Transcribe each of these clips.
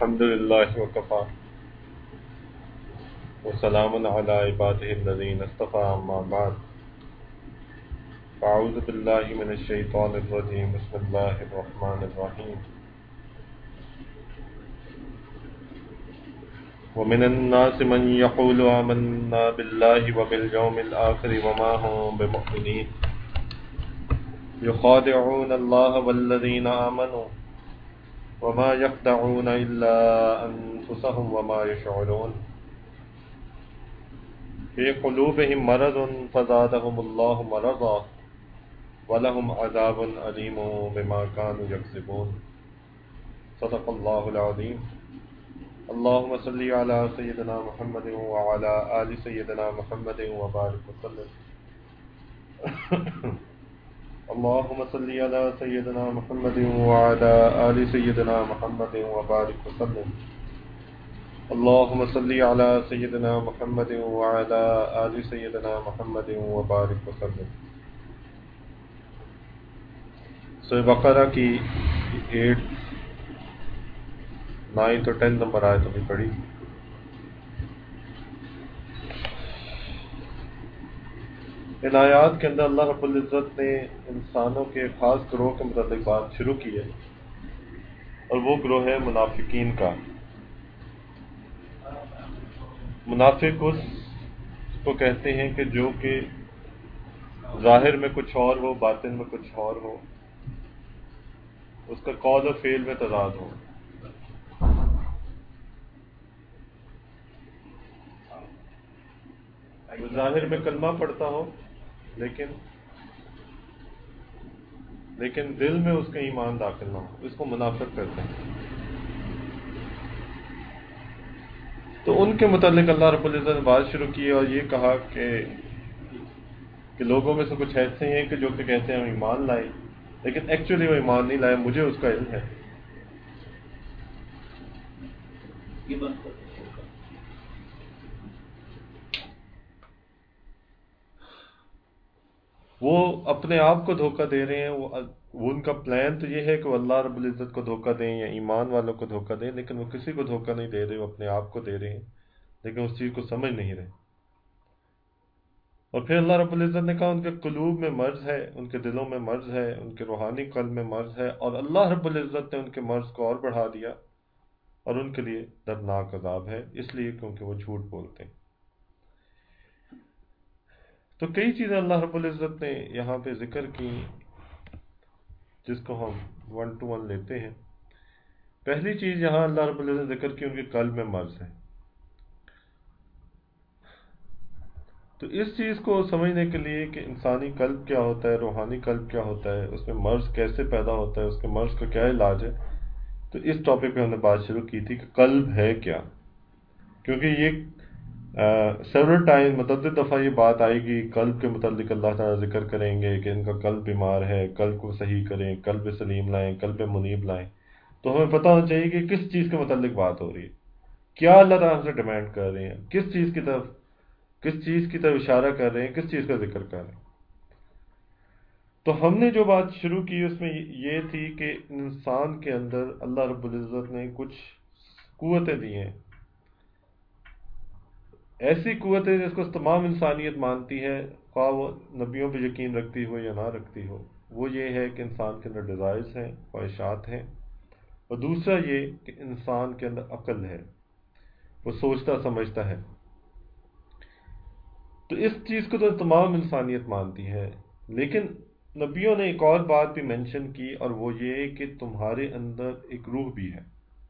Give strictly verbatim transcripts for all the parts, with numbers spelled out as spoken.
الحمد لله وكفى وسلام على عباده الذين اصطفى أما بعد فأعوذ بالله من الشيطان الرجيم بسم الله الرحمن الرحيم ومن الناس من يقول آمنا بالله وباليوم الآخر وما هم بمؤمنين يخادعون الله والذين آمنوا وما يخدعون إلا أنفسهم وما يشعرون في قلوبهم مرض فزادهم الله مرضا ولهم عذاب أليم بما كانوا يكذبون صدق الله العظيم اللهم صل على سيدنا محمد وعلى آل سيدنا محمد وبارك وسلم اللهم صل على سيدنا محمد وعلى آل سيدنا محمد وبارك وسلم اللهم صل على سيدنا محمد وعلى آل سيدنا محمد وبارك وسلم. سورہ بقرہ کی ایٹ نائن تو ٹین نمبر آیت ابھی پڑھی. ان آیات کے اندر اللہ رب العزت نے انسانوں کے خاص گروہ کے متعلق بات شروع کی ہے اور وہ گروہ ہے منافقین کا. منافق اس کو کہتے ہیں کہ جو کہ ظاہر میں کچھ اور ہو باطن میں کچھ اور ہو, اس کا قول و فعل میں تضاد ہو. ظاہر میں کلمہ پڑھتا ہو لیکن لیکن دل میں اس کا ایمان داخل نہ ہو, اس کو منافق کہتے ہیں. تو ان کے متعلق اللہ رب العزت نے بات شروع کی اور یہ کہا کہ کہ لوگوں میں سے کچھ ایسے ہیں کہ جو کہ کہتے ہیں ہم ایمان لائے لیکن ایکچولی وہ ایمان نہیں لائے, مجھے اس کا علم ہے. وہ اپنے آپ کو دھوکہ دے رہے ہیں. وہ وہ ان کا پلان تو یہ ہے کہ وہ اللہ رب العزت کو دھوکہ دیں یا ایمان والوں کو دھوکہ دیں, لیکن وہ کسی کو دھوکہ نہیں دے رہے, وہ اپنے آپ کو دے رہے ہیں لیکن اس چیز کو سمجھ نہیں رہے. اور پھر اللہ رب العزت نے کہا ان کے قلوب میں مرض ہے, ان کے دلوں میں مرض ہے, ان کے روحانی قلب میں مرض ہے, اور اللہ رب العزت نے ان کے مرض کو اور بڑھا دیا اور ان کے لیے دردناک عذاب ہے, اس لیے کیونکہ وہ جھوٹ بولتے ہیں. تو کئی چیزیں اللہ رب العزت نے یہاں پہ ذکر کی جس کو ہم ون ٹو ون لیتے ہیں. پہلی چیز یہاں اللہ رب العزت نے ذکر کی ان کے قلب میں مرض ہے. تو اس چیز کو سمجھنے کے لیے کہ انسانی قلب کیا ہوتا ہے, روحانی قلب کیا ہوتا ہے, اس میں مرض کیسے پیدا ہوتا ہے, اس کے مرض کا کیا علاج ہے, تو اس ٹاپک پہ ہم نے بات شروع کی تھی کہ قلب ہے کیا. کیونکہ یہ سیورل ٹائم متعدد دفعہ یہ بات آئے گی قلب کے متعلق, اللہ تعالیٰ ذکر کریں گے کہ ان کا قلب بیمار ہے, قلب کو صحیح کریں, قلب سلیم لائیں, قلب منیب لائیں. تو ہمیں پتہ ہونا چاہیے کہ کس چیز کے متعلق بات ہو رہی ہے, کیا اللہ تعالیٰ ہم سے ڈیمانڈ کر رہے ہیں, کس چیز کی طرف کس چیز کی طرف اشارہ کر رہے ہیں, کس چیز کا ذکر کر رہے ہیں. تو ہم نے جو بات شروع کی اس میں یہ تھی کہ انسان کے اندر اللہ رب العزت نے کچھ قوتیں دی ہیں, ایسی قوتیں جس کو تمام انسانیت مانتی ہے, خواہ وہ نبیوں پہ یقین رکھتی ہو یا نہ رکھتی ہو. وہ یہ ہے کہ انسان کے اندر ڈیزائرز ہیں, خواہشات ہیں, اور دوسرا یہ کہ انسان کے اندر عقل ہے, وہ سوچتا سمجھتا ہے. تو اس چیز کو تو تمام انسانیت مانتی ہے, لیکن نبیوں نے ایک اور بات بھی مینشن کی, اور وہ یہ کہ تمہارے اندر ایک روح بھی ہے.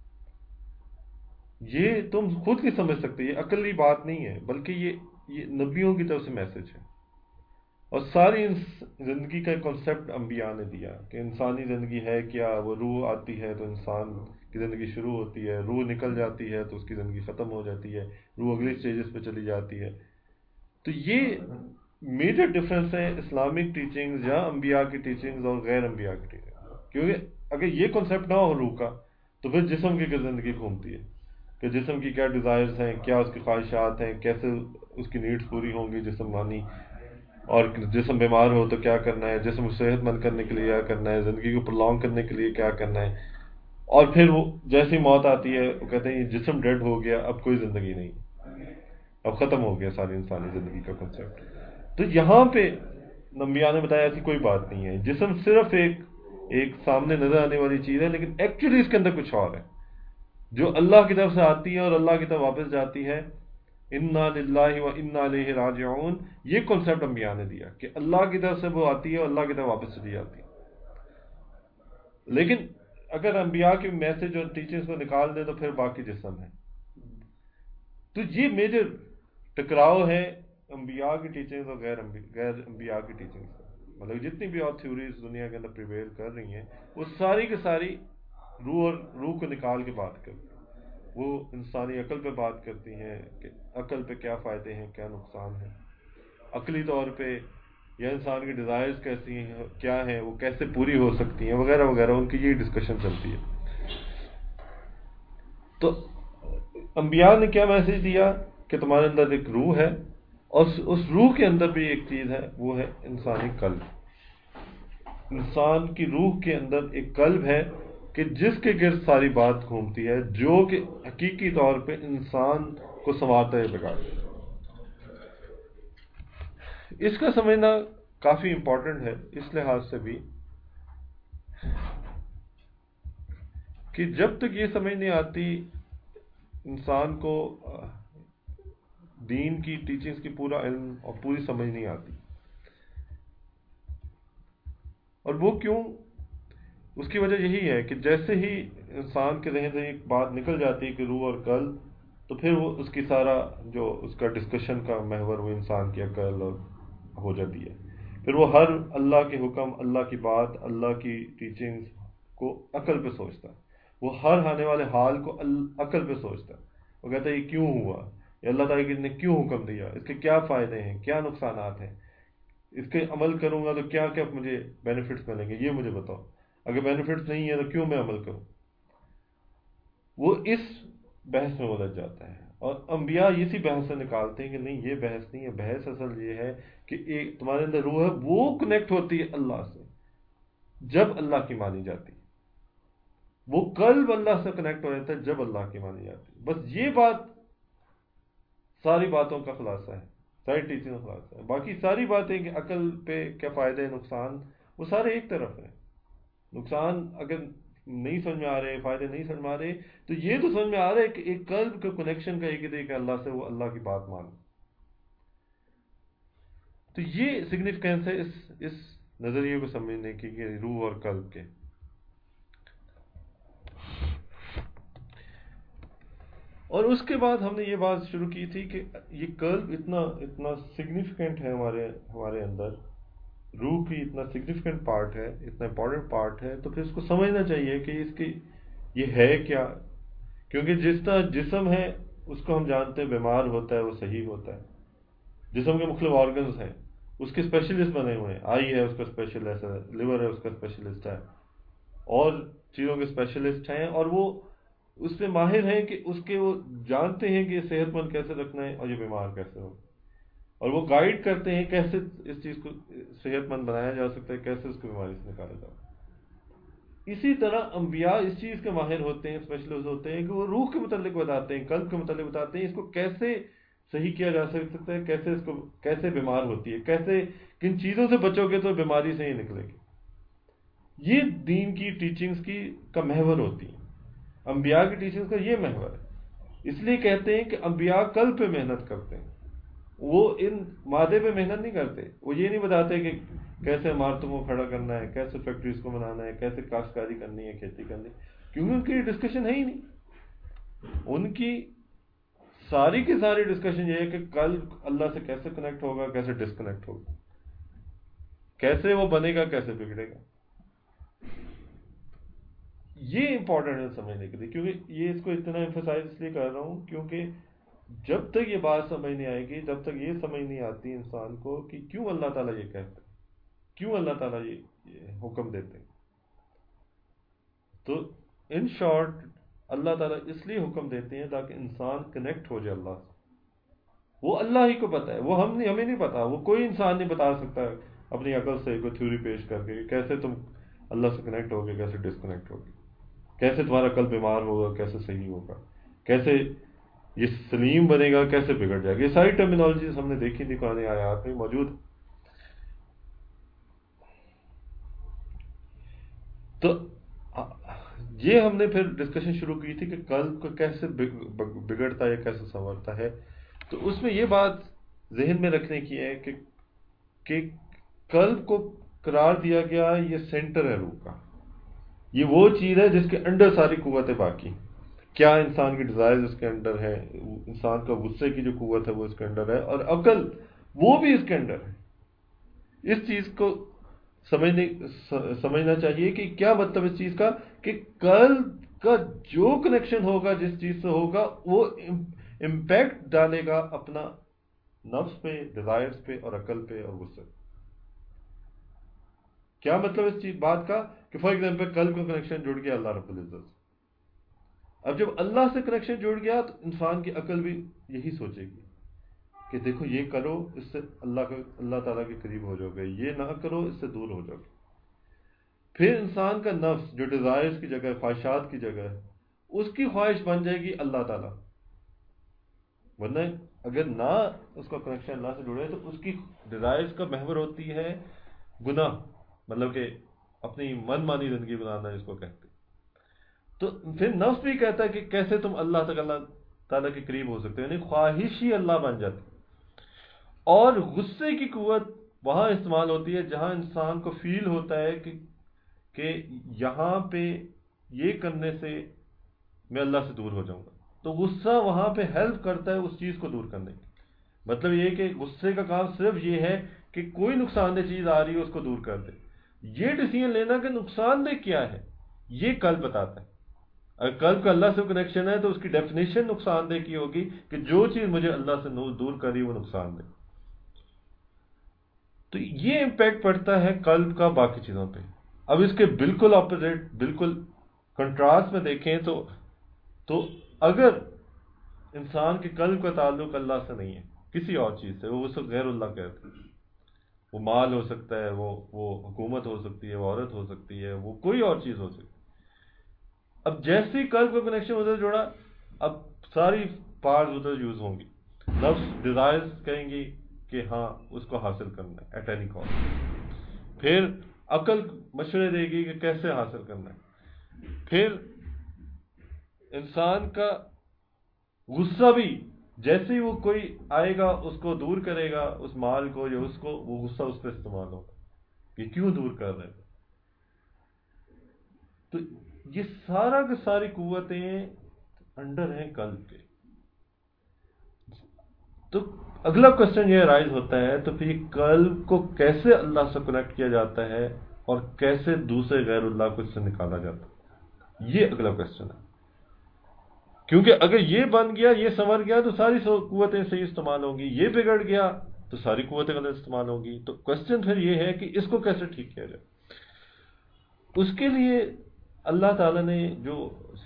یہ تم خود نہیں سمجھ سکتے, یہ عقلی بات نہیں ہے, بلکہ یہ یہ نبیوں کی طرف سے میسج ہے. اور ساری زندگی کا کانسیپٹ انبیاء نے دیا کہ انسانی زندگی ہے کیا. وہ روح آتی ہے تو انسان کی زندگی شروع ہوتی ہے, روح نکل جاتی ہے تو اس کی زندگی ختم ہو جاتی ہے, روح اگلی سٹیجز پہ چلی جاتی ہے. تو یہ میجر ڈفرینس ہے اسلامک ٹیچنگز یا انبیاء کی ٹیچنگز اور غیر انبیاء کی ٹیچنگ. کیونکہ اگر یہ کانسیپٹ نہ ہو روح کا تو پھر جسم کی زندگی گھومتی ہے کہ جسم کی کیا ڈیزائرز ہیں, کیا اس کی خواہشات ہیں, کیسے اس کی نیڈز پوری ہوں گی جسمانی, اور جسم بیمار ہو تو کیا کرنا ہے, جسم کو صحت مند کرنے کے لیے کیا کرنا ہے, زندگی کو پرولونگ کرنے کے لیے کیا کرنا ہے. اور پھر وہ جیسی موت آتی ہے وہ کہتے ہیں یہ جسم ڈیڈ ہو گیا، اب کوئی زندگی نہیں، اب ختم ہو گیا ساری انسانی زندگی کا کنسیپٹ۔ تو یہاں پہ انبیاء نے بتایا ایسی کوئی بات نہیں ہے، جسم صرف ایک ایک سامنے نظر آنے والی چیز ہے، لیکن ایکچولی اس کے اندر کچھ اور ہے جو اللہ کی طرف سے آتی ہے اور اللہ کی طرف واپس جاتی ہے۔ انا للہ و انا الیہ راجعون، یہ کنسیپٹ انبیاء نے دیا کہ اللہ کی طرف سے وہ آتی ہے اور اللہ کی طرف واپس چلی جاتی ہے۔ لیکن اگر انبیاء کے میسج اور ٹیچنگز کو نکال دیں تو پھر باقی جسم ہے۔ تو یہ میجر ٹکراؤ ہے انبیاء کی ٹیچنگز اور غیر غیر انبیاء کی ٹیچنگز کا۔ مطلب جتنی بھی اور تھیوریز دنیا کے اندر پریویل کر رہی ہیں وہ ساری کی ساری روح اور روح کو نکال کے بات کرتی ہیں، وہ انسانی عقل پہ بات کرتی ہیں کہ عقل پہ کیا فائدے ہیں، کیا نقصان ہیں، عقلی طور پہ یا انسان کی ڈیزائرز کیسی ہیں، کیا ہیں، وہ کیسے پوری ہو سکتی ہیں، وغیرہ وغیرہ، ان کی یہی ڈسکشن چلتی ہے۔ تو انبیاء نے کیا میسج دیا کہ تمہارے اندر ایک روح ہے، اور اس روح کے اندر بھی ایک چیز ہے، وہ ہے انسانی قلب۔ انسان کی روح کے اندر ایک قلب ہے کہ جس کے گرد ساری بات گھومتی ہے، جو کہ حقیقی طور پہ انسان کو سنوارتا ہے بگاڑ۔ اس کا سمجھنا کافی امپورٹنٹ ہے اس لحاظ سے بھی کہ جب تک یہ سمجھ نہیں آتی انسان کو دین کی ٹیچنگز کی پورا علم اور پوری سمجھ نہیں آتی۔ اور وہ کیوں؟ اس کی وجہ یہی ہے کہ جیسے ہی انسان کے ذہن سے ایک بات نکل جاتی ہے کہ روح اور قلب، تو پھر وہ اس کی سارا جو اس کا ڈسکشن کا محور وہ انسان کی عقل اور ہو جاتی ہے۔ پھر وہ ہر اللہ کے حکم، اللہ کی بات، اللہ کی ٹیچنگز کو عقل پہ سوچتا ہے، وہ ہر آنے والے حال کو عقل پہ سوچتا ہے، وہ کہتا ہے یہ کیوں ہوا، یہ اللہ تعالیٰ نے کیوں حکم دیا، اس کے کیا فائدے ہیں، کیا نقصانات ہیں، اس کے عمل کروں گا تو کیا کیا مجھے بینیفٹس ملیں گے، یہ مجھے بتاؤ، اگر بینیفٹس نہیں ہے تو کیوں میں عمل کروں۔ وہ اس بحث میں بدل جاتا ہے، اور انبیاء اسی بحث سے نکالتے ہیں کہ نہیں یہ بحث نہیں ہے، بحث اصل یہ ہے کہ ایک تمہارے اندر روح ہے، وہ کنیکٹ ہوتی ہے اللہ سے جب اللہ کی مانی جاتی ہے، وہ قلب اللہ سے کنیکٹ ہو جاتا ہے جب اللہ کی مانی جاتی ہے۔ بس یہ بات ساری باتوں کا خلاصہ ہے، ساری ٹیچنگ کا خلاصہ ہے۔ باقی ساری باتیں کہ عقل پہ کیا فائدے نقصان، وہ سارے ایک طرف ہیں۔ نقصان اگر نہیں سمجھ میں آ رہے، فائدے نہیں سمجھ میں آ رہے، تو یہ تو سمجھ میں آ رہا ہے کہ ایک قلب کے کنیکشن کا ایک طریقہ اللہ سے، وہ اللہ کی بات مان۔ تو یہ سگنیفیکینس ہے اس اس نظریے کو سمجھنے کی کہ روح اور قلب کے۔ اور اس کے بعد ہم نے یہ بات شروع کی تھی کہ یہ قلب اتنا اتنا سگنیفیکنٹ ہے ہمارے ہمارے اندر، روح کی اتنا سگنیفیکنٹ پارٹ ہے، اتنا امپورٹنٹ پارٹ ہے، تو پھر اس کو سمجھنا چاہیے کہ اس کی یہ ہے کیا۔ کیونکہ جس طرح جسم ہے اس کو ہم جانتے ہیں بیمار ہوتا ہے، وہ صحیح ہوتا ہے۔ جسم کے مختلف آرگنز ہیں، اس کے اسپیشلسٹ بنے ہوئے ہیں، آئی ہے اس کا اسپیشلسٹ ہے، لیور ہے اس کا اسپیشلسٹ ہے، اور چیزوں کے اسپیشلسٹ ہیں، اور وہ اس پہ ماہر ہیں کہ اس کے وہ جانتے ہیں کہ یہ صحت مند کیسے رکھنا ہے اور یہ بیمار کیسے ہو، اور وہ گائیڈ کرتے ہیں کیسے اس چیز کو صحت مند بنایا جا سکتا ہے، کیسے اس کو بیماری سے نکالا جا سکتا ہے۔ اسی طرح انبیاء اس چیز کے ماہر ہوتے ہیں، اسپیشلسٹ ہوتے ہیں کہ وہ روح کے متعلق بتاتے ہیں، قلب کے متعلق بتاتے ہیں، اس کو کیسے صحیح کیا جا سکتا ہے، کیسے اس کو کیسے بیمار ہوتی ہے، کیسے کن چیزوں سے بچو گے تو بیماری سے ہی نکلے گی۔ یہ دین کی ٹیچنگز کی کا محور ہوتی ہے، انبیاء کی ٹیچنگز کا یہ محور ہے۔ اس لیے کہتے ہیں کہ انبیاء قلب پہ محنت کرتے ہیں، وہ ان مادے پہ محنت نہیں کرتے، وہ یہ نہیں بتاتے کہ کیسے عمارتوں کو کھڑا کرنا ہے، کیسے فیکٹریز کو بنانا ہے، کیسے کاشتکاری کرنی ہے، کھیتی کرنی ہے، کیونکہ ان کی ڈسکشن ہے ہی نہیں۔ ان کی ساری کی ساری ڈسکشن یہ ہے کہ قلب اللہ سے کیسے کنیکٹ ہوگا، کیسے ڈسکنیکٹ ہوگا، کیسے وہ بنے گا، کیسے بگڑے گا۔ یہ امپورٹنٹ ہے سمجھنے کے لیے، کیونکہ یہ اس کو اتنا ایمفسائز اس لیے کر رہا ہوں کیونکہ جب تک یہ بات سمجھ نہیں آئے گی، جب تک یہ سمجھ نہیں آتی انسان کو کہ کیوں اللہ تعالیٰ یہ کہتے ہیں، کیوں اللہ تعالیٰ یہ حکم دیتے ہیں، تو ان شارٹ اللہ تعالیٰ اس لیے حکم دیتے ہیں تاکہ انسان کنیکٹ ہو جائے اللہ سے۔ وہ اللہ ہی کو پتہ ہے، وہ ہم نہیں، ہمیں نہیں پتا، وہ کوئی انسان نہیں بتا سکتا اپنی عقل سے کوئی تھیوری پیش کر کے کہ کیسے تم اللہ سے کنیکٹ ہوگے، کیسے ڈسکنیکٹ ہوگے، کیسے تمہارا قلب بیمار ہوگا، کیسے صحیح ہوگا، کیسے یہ سلیم بنے گا، کیسے بگڑ جائے گا. یہ ساری ٹرمینالوجیز ہم نے دیکھی تھی قرآن آیات میں موجود. تو یہ ہم نے پھر ڈسکشن شروع کی تھی کہ قلب کو کیسے بگڑتا ہے، کیسے سنورتا ہے. تو اس میں یہ بات ذہن میں رکھنے کی ہے کہ کہ قلب کو قرار دیا گیا یہ سینٹر ہے روح کا. یہ وہ چیز ہے جس کے انڈر ساری قوتیں باقی. کیا انسان کی ڈیزائر اس کے انڈر ہے، انسان کا غصے کی جو قوت ہے وہ اس کے انڈر ہے، اور عقل وہ بھی اس کے انڈر ہے. اس چیز کو سمجھنے سمجھنا چاہیے کہ کیا مطلب اس چیز کا، کہ قلب کا جو کنیکشن ہوگا جس چیز سے ہوگا وہ امپیکٹ ڈالے گا اپنا نفس پہ، ڈیزائرز پہ، اور عقل پہ، اور غصے پہ. کیا مطلب اس چیز بات کا، کہ فار ایگزامپل قلب کا کنیکشن جڑ گیا اللہ رب العزت. اب جب اللہ سے کنیکشن جڑ گیا تو انسان کی عقل بھی یہی سوچے گی کہ دیکھو یہ کرو، اس سے اللہ کا اللہ تعالیٰ کے قریب ہو جاؤ گے، یہ نہ کرو اس سے دور ہو جاؤ گے. پھر انسان کا نفس جو ڈیزائرز کی جگہ، خواہشات کی جگہ ہے، اس کی خواہش بن جائے گی اللہ تعالیٰ. ورنہ اگر نہ اس کا کنیکشن اللہ سے جڑے تو اس کی ڈیزائرز کا محور ہوتی ہے گناہ، مطلب کہ اپنی من مانی زندگی بنانا جس کو کہتے. تو پھر نفس بھی کہتا ہے کہ کیسے تم اللہ تک اللہ تعالیٰ کے قریب ہو سکتے ہو، یعنی خواہش ہی اللہ بن جاتی. اور غصے کی قوت وہاں استعمال ہوتی ہے جہاں انسان کو فیل ہوتا ہے کہ کہ یہاں پہ یہ کرنے سے میں اللہ سے دور ہو جاؤں گا. تو غصہ وہاں پہ ہیلپ کرتا ہے اس چیز کو دور کرنے کی. مطلب یہ کہ غصے کا کام صرف یہ ہے کہ کوئی نقصان دہ چیز آ رہی ہے اس کو دور کر دے. یہ ڈیسیژن لینا کہ نقصان دہ کیا ہے یہ قلب بتاتا ہے. اگر قلب کا اللہ سے کنیکشن ہے تو اس کی ڈیفینیشن نقصان دہ کی ہوگی کہ جو چیز مجھے اللہ سے دور کر رہی ہے وہ نقصان دہ. تو یہ امپیکٹ پڑتا ہے قلب کا باقی چیزوں پہ. اب اس کے بالکل اپوزٹ، بالکل کنٹراسٹ میں دیکھیں تو تو اگر انسان کے قلب کا تعلق اللہ سے نہیں ہے، کسی اور چیز سے، وہ اس کو غیر اللہ کہتے ہیں. وہ مال ہو سکتا ہے، وہ وہ حکومت ہو سکتی ہے، وہ عورت ہو سکتی ہے، وہ کوئی اور چیز ہو سکتی ہے. اب جیسے ہی قلب کا کنیکشن ادھر جوڑا، اب ساری پارٹس ادھر یوز ہوں گی. نفس ڈیزائرز کہیں گی کہ ہاں اس کو حاصل کرنا ہے ایٹ اینی کاسٹ. پھر عقل مشورے دے گی کہ کیسے حاصل کرنا ہے. پھر انسان کا غصہ بھی جیسے ہی وہ کوئی آئے گا اس کو دور کرے گا، اس مال کو یا اس کو، وہ غصہ اس پہ استعمال ہوگا کہ کیوں دور کر رہے ہیں. تو یہ سارا کی ساری قوتیں انڈر ہیں قلب کے. تو اگلا کوشچن یہ رائز ہوتا ہے، تو پھر قلب کو کیسے اللہ سے کنیکٹ کیا جاتا ہے اور کیسے دوسرے غیر اللہ کو اس سے نکالا جاتا ہے؟ یہ اگلا کوشچن ہے. کیونکہ اگر یہ بن گیا، یہ سنور گیا تو ساری قوتیں صحیح استعمال ہوں گی. یہ بگڑ گیا تو ساری قوتیں غلط استعمال ہوں گی. تو کوشچن پھر یہ ہے کہ اس کو کیسے ٹھیک کیا جائے. اس کے لیے اللہ تعالیٰ نے جو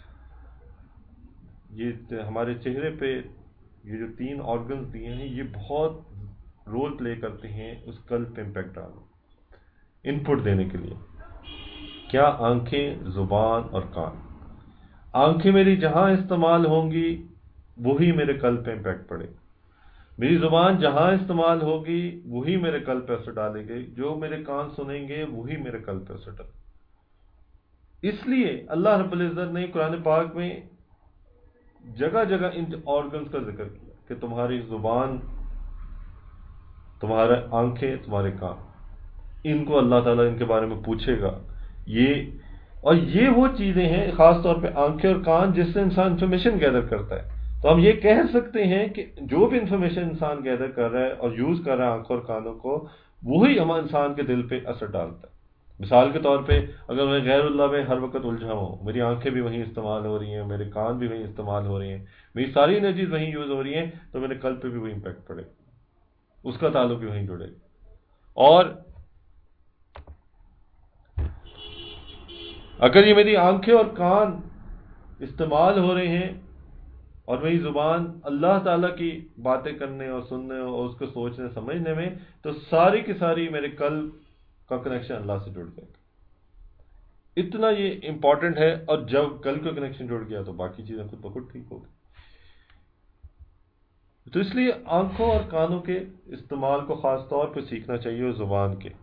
یہ ہمارے چہرے پہ یہ جو تین آرگنز دیے ہیں، یہ بہت رول پلے کرتے ہیں اس قلب پہ امپیکٹ ڈالنے، ان پٹ دینے کے لیے. کیا؟ آنکھیں، زبان اور کان. آنکھیں میری جہاں استعمال ہوں گی وہی میرے قلب پہ امپیکٹ پڑے. میری زبان جہاں استعمال ہوگی وہی میرے قلب پہ اثر ڈالے گی. جو میرے کان سنیں گے وہی میرے قلب پہ اثر ڈالے. اس لیے اللہ رب العزت نے قرآن پاک میں جگہ جگہ ان آرگنز کا ذکر کیا کہ تمہاری زبان، تمہارے آنکھیں، تمہارے کان، ان کو اللہ تعالیٰ ان کے بارے میں پوچھے گا. یہ اور یہ وہ چیزیں ہیں خاص طور پہ آنکھیں اور کان جس سے انسان انفارمیشن گیدر کرتا ہے. تو ہم یہ کہہ سکتے ہیں کہ جو بھی انفارمیشن انسان گیدر کر رہا ہے اور یوز کر رہا ہے آنکھوں اور کانوں کو، وہی ہمارے انسان کے دل پہ اثر ڈالتا ہے. مثال کے طور پہ اگر میں غیر اللہ میں ہر وقت الجھا ہوں، میری آنکھیں بھی وہیں استعمال ہو رہی ہیں، میرے کان بھی وہیں استعمال ہو رہے ہیں، میری ساری انرجیز وہیں یوز ہو رہی ہیں، تو میرے قلب پہ بھی وہی امپیکٹ پڑے گا، اس کا تعلق بھی وہیں جڑے گا. اور اگر یہ میری آنکھیں اور کان استعمال ہو رہے ہیں اور میری زبان اللہ تعالیٰ کی باتیں کرنے اور سننے اور اس کو سوچنے سمجھنے میں، تو ساری کی ساری میرے قلب کا کنیکشن اللہ سے جڑ جائے گا. اتنا یہ امپورٹنٹ ہے، اور جب قلب کا کنیکشن جڑ گیا تو باقی چیزیں خود بخود ٹھیک ہو گئی۔ تو اس لیے آنکھوں اور کانوں کے استعمال کو خاص طور پہ سیکھنا چاہیے، اور زبان کے۔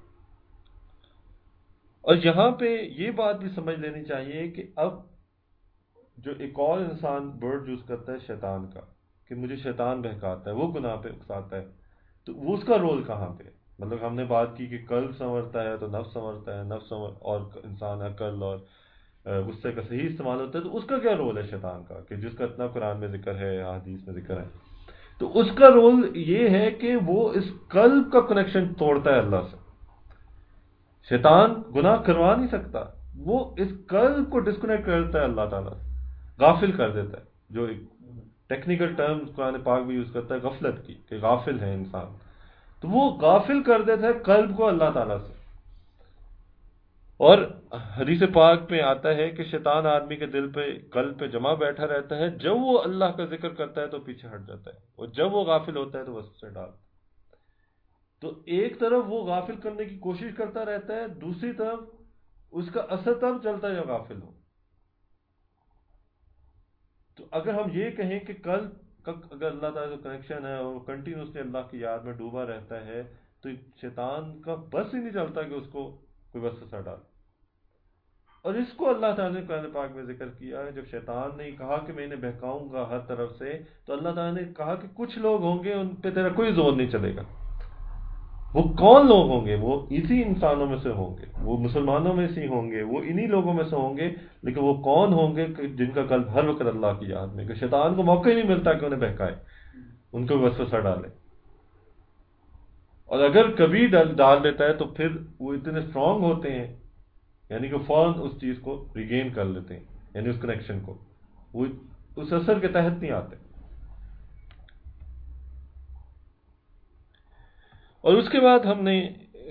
اور یہاں پہ یہ بات بھی سمجھ لینی چاہیے کہ اب جو ایک اور انسان ورڈ یوز کرتا ہے شیطان کا، کہ مجھے شیطان بہکاتا ہے، وہ گناہ پہ اکساتا ہے، تو وہ اس کا رول کہاں پہ ہے؟ مطلب ہم نے بات کی کہ قلب سنورتا ہے تو نفس سنورتا ہے، نفس سنور اور انسان عقل اور غصے کا صحیح استعمال ہوتا ہے، تو اس کا کیا رول ہے شیطان کا، کہ جس کا اتنا قرآن میں ذکر ہے، حدیث میں ذکر ہے؟ تو اس کا رول یہ ہے کہ وہ اس قلب کا کنیکشن توڑتا ہے اللہ سے۔ شیطان گناہ کروا نہیں سکتا، وہ اس قلب کو ڈسکنیکٹ کرتا ہے اللہ تعالیٰ سے، غافل کر دیتا ہے، جو ایک ٹیکنیکل ٹرم قرآن پاک بھی یوز کرتا ہے غفلت کی، کہ غافل ہے انسان، تو وہ غافل کر دیتا ہے قلب کو اللہ تعالیٰ سے۔ اور حدیث پاک میں آتا ہے کہ شیطان آدمی کے دل پہ، قلب پہ جمع بیٹھا رہتا ہے، جب وہ اللہ کا ذکر کرتا ہے تو پیچھے ہٹ جاتا ہے، اور جب وہ غافل ہوتا ہے تو وسوسے سے ڈالتا ہے۔ تو ایک طرف وہ غافل کرنے کی کوشش کرتا رہتا ہے، دوسری طرف اس کا اثر تب چلتا ہے جب غافل ہو۔ تو اگر ہم یہ کہیں کہ قلب کا اگر اللہ تعالیٰ کا کنیکشن ہے اور کنٹینیوسلی اللہ کی یاد میں ڈوبا رہتا ہے، تو شیطان کا بس ہی نہیں چلتا کہ اس کو کوئی وسوسہ ڈالے۔ اور اس کو اللہ تعالیٰ نے قرآن پاک میں ذکر کیا ہے، جب شیطان نے کہا کہ میں انہیں بہکاؤں گا ہر طرف سے، تو اللہ تعالیٰ نے کہا کہ کچھ لوگ ہوں گے ان پہ تیرا کوئی زور نہیں چلے گا۔ وہ کون لوگ ہوں گے؟ وہ اسی انسانوں میں سے ہوں گے، وہ مسلمانوں میں سے ہوں گے، وہ انہی لوگوں میں سے ہوں گے، لیکن وہ کون ہوں گے کہ جن کا قلب ہر وقت اللہ کی یاد میں، کہ شیطان کو موقع ہی نہیں ملتا کہ انہیں بہکائے، ان کو وسوسہ ڈالے۔ اور اگر کبھی ڈال ڈال دیتا ہے تو پھر وہ اتنے اسٹرانگ ہوتے ہیں، یعنی کہ فوراً اس چیز کو ریگین کر لیتے ہیں، یعنی اس کنیکشن کو، وہ اس اثر کے تحت نہیں آتے۔ اور اس کے بعد ہم نے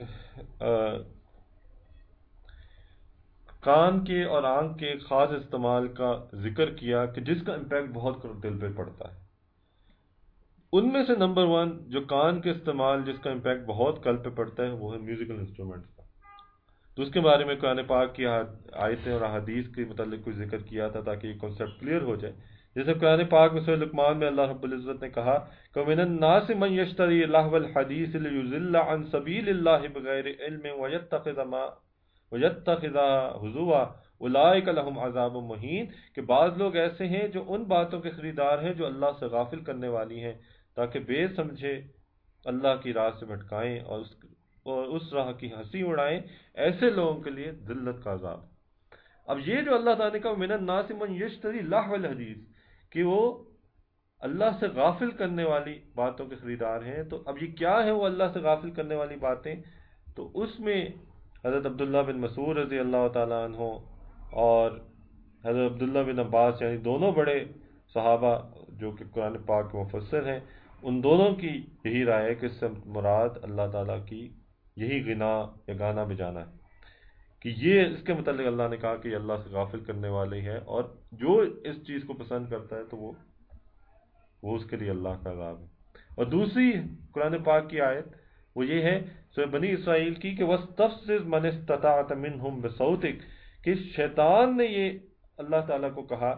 کان کے اور آنکھ کے خاص استعمال کا ذکر کیا کہ جس کا امپیکٹ بہت دل پہ پڑتا ہے۔ ان میں سے نمبر ون جو کان کے استعمال جس کا امپیکٹ بہت قلب پہ پڑتا ہے، وہ ہے میوزیکل انسٹرومنٹس کا۔ تو اس کے بارے میں قرآن پاک کی آیتیں اور احادیث کے متعلق کچھ ذکر کیا تھا تاکہ یہ کنسیپٹ کلیئر ہو جائے۔ جیسے قرآن پاک میں سورہ لقمان میں اللہ رب العزت نے کہا کہ وَمِنَ النَّاسِ مَن يَشْتَرِي لَهْوَ الْحَدِيثِ لِيُضِلَّ عَن سَبِيلِ اللَّهِ بِغَيْرِ عِلْمٍ وَيَتَّخِذَ مَا وَيَتَّخِذَهَا هُزُوًا أُولَٰئِكَ لَهُمْ عَذَابٌ مُّهِينٌ، کہ بعض لوگ ایسے ہیں جو ان باتوں کے خریدار ہیں جو اللہ سے غافل کرنے والی ہیں، تاکہ بے سمجھے اللہ کی راہ سے بھٹکائیں اور اس اور اس راہ کی ہنسی اڑائیں، ایسے لوگوں کے لیے ذلت کا عذاب۔ اب یہ جو اللہ تعالیٰ نے کہا من الناس من یشتری لہو الحدیث، کہ وہ اللہ سے غافل کرنے والی باتوں کے خریدار ہیں، تو اب یہ کیا ہے وہ اللہ سے غافل کرنے والی باتیں؟ تو اس میں حضرت عبداللہ بن مسعود رضی اللہ تعالیٰ عنہ اور حضرت عبداللہ بن عباس، یعنی دونوں بڑے صحابہ جو کہ قرآن پاک کے مفسر ہیں، ان دونوں کی یہی رائے ہے کہ اس سے مراد اللہ تعالیٰ کی یہی غنا یا گانا بجانا ہے، کہ یہ اس کے متعلق اللہ نے کہا کہ یہ اللہ سے غافل کرنے والے ہیں، اور جو اس چیز کو پسند کرتا ہے تو وہ وہ اس کے لیے اللہ کا عذاب ہے۔ اور دوسری قرآن پاک کی آیت وہ یہ ہے سورہ بنی اسرائیل کی کہ وَاسْتَفْزِزْ مَنِ اسْتَطَعْتَ مِنْهُمْ بِصَوْتِكَ، کہ شیطان نے یہ اللہ تعالیٰ کو کہا،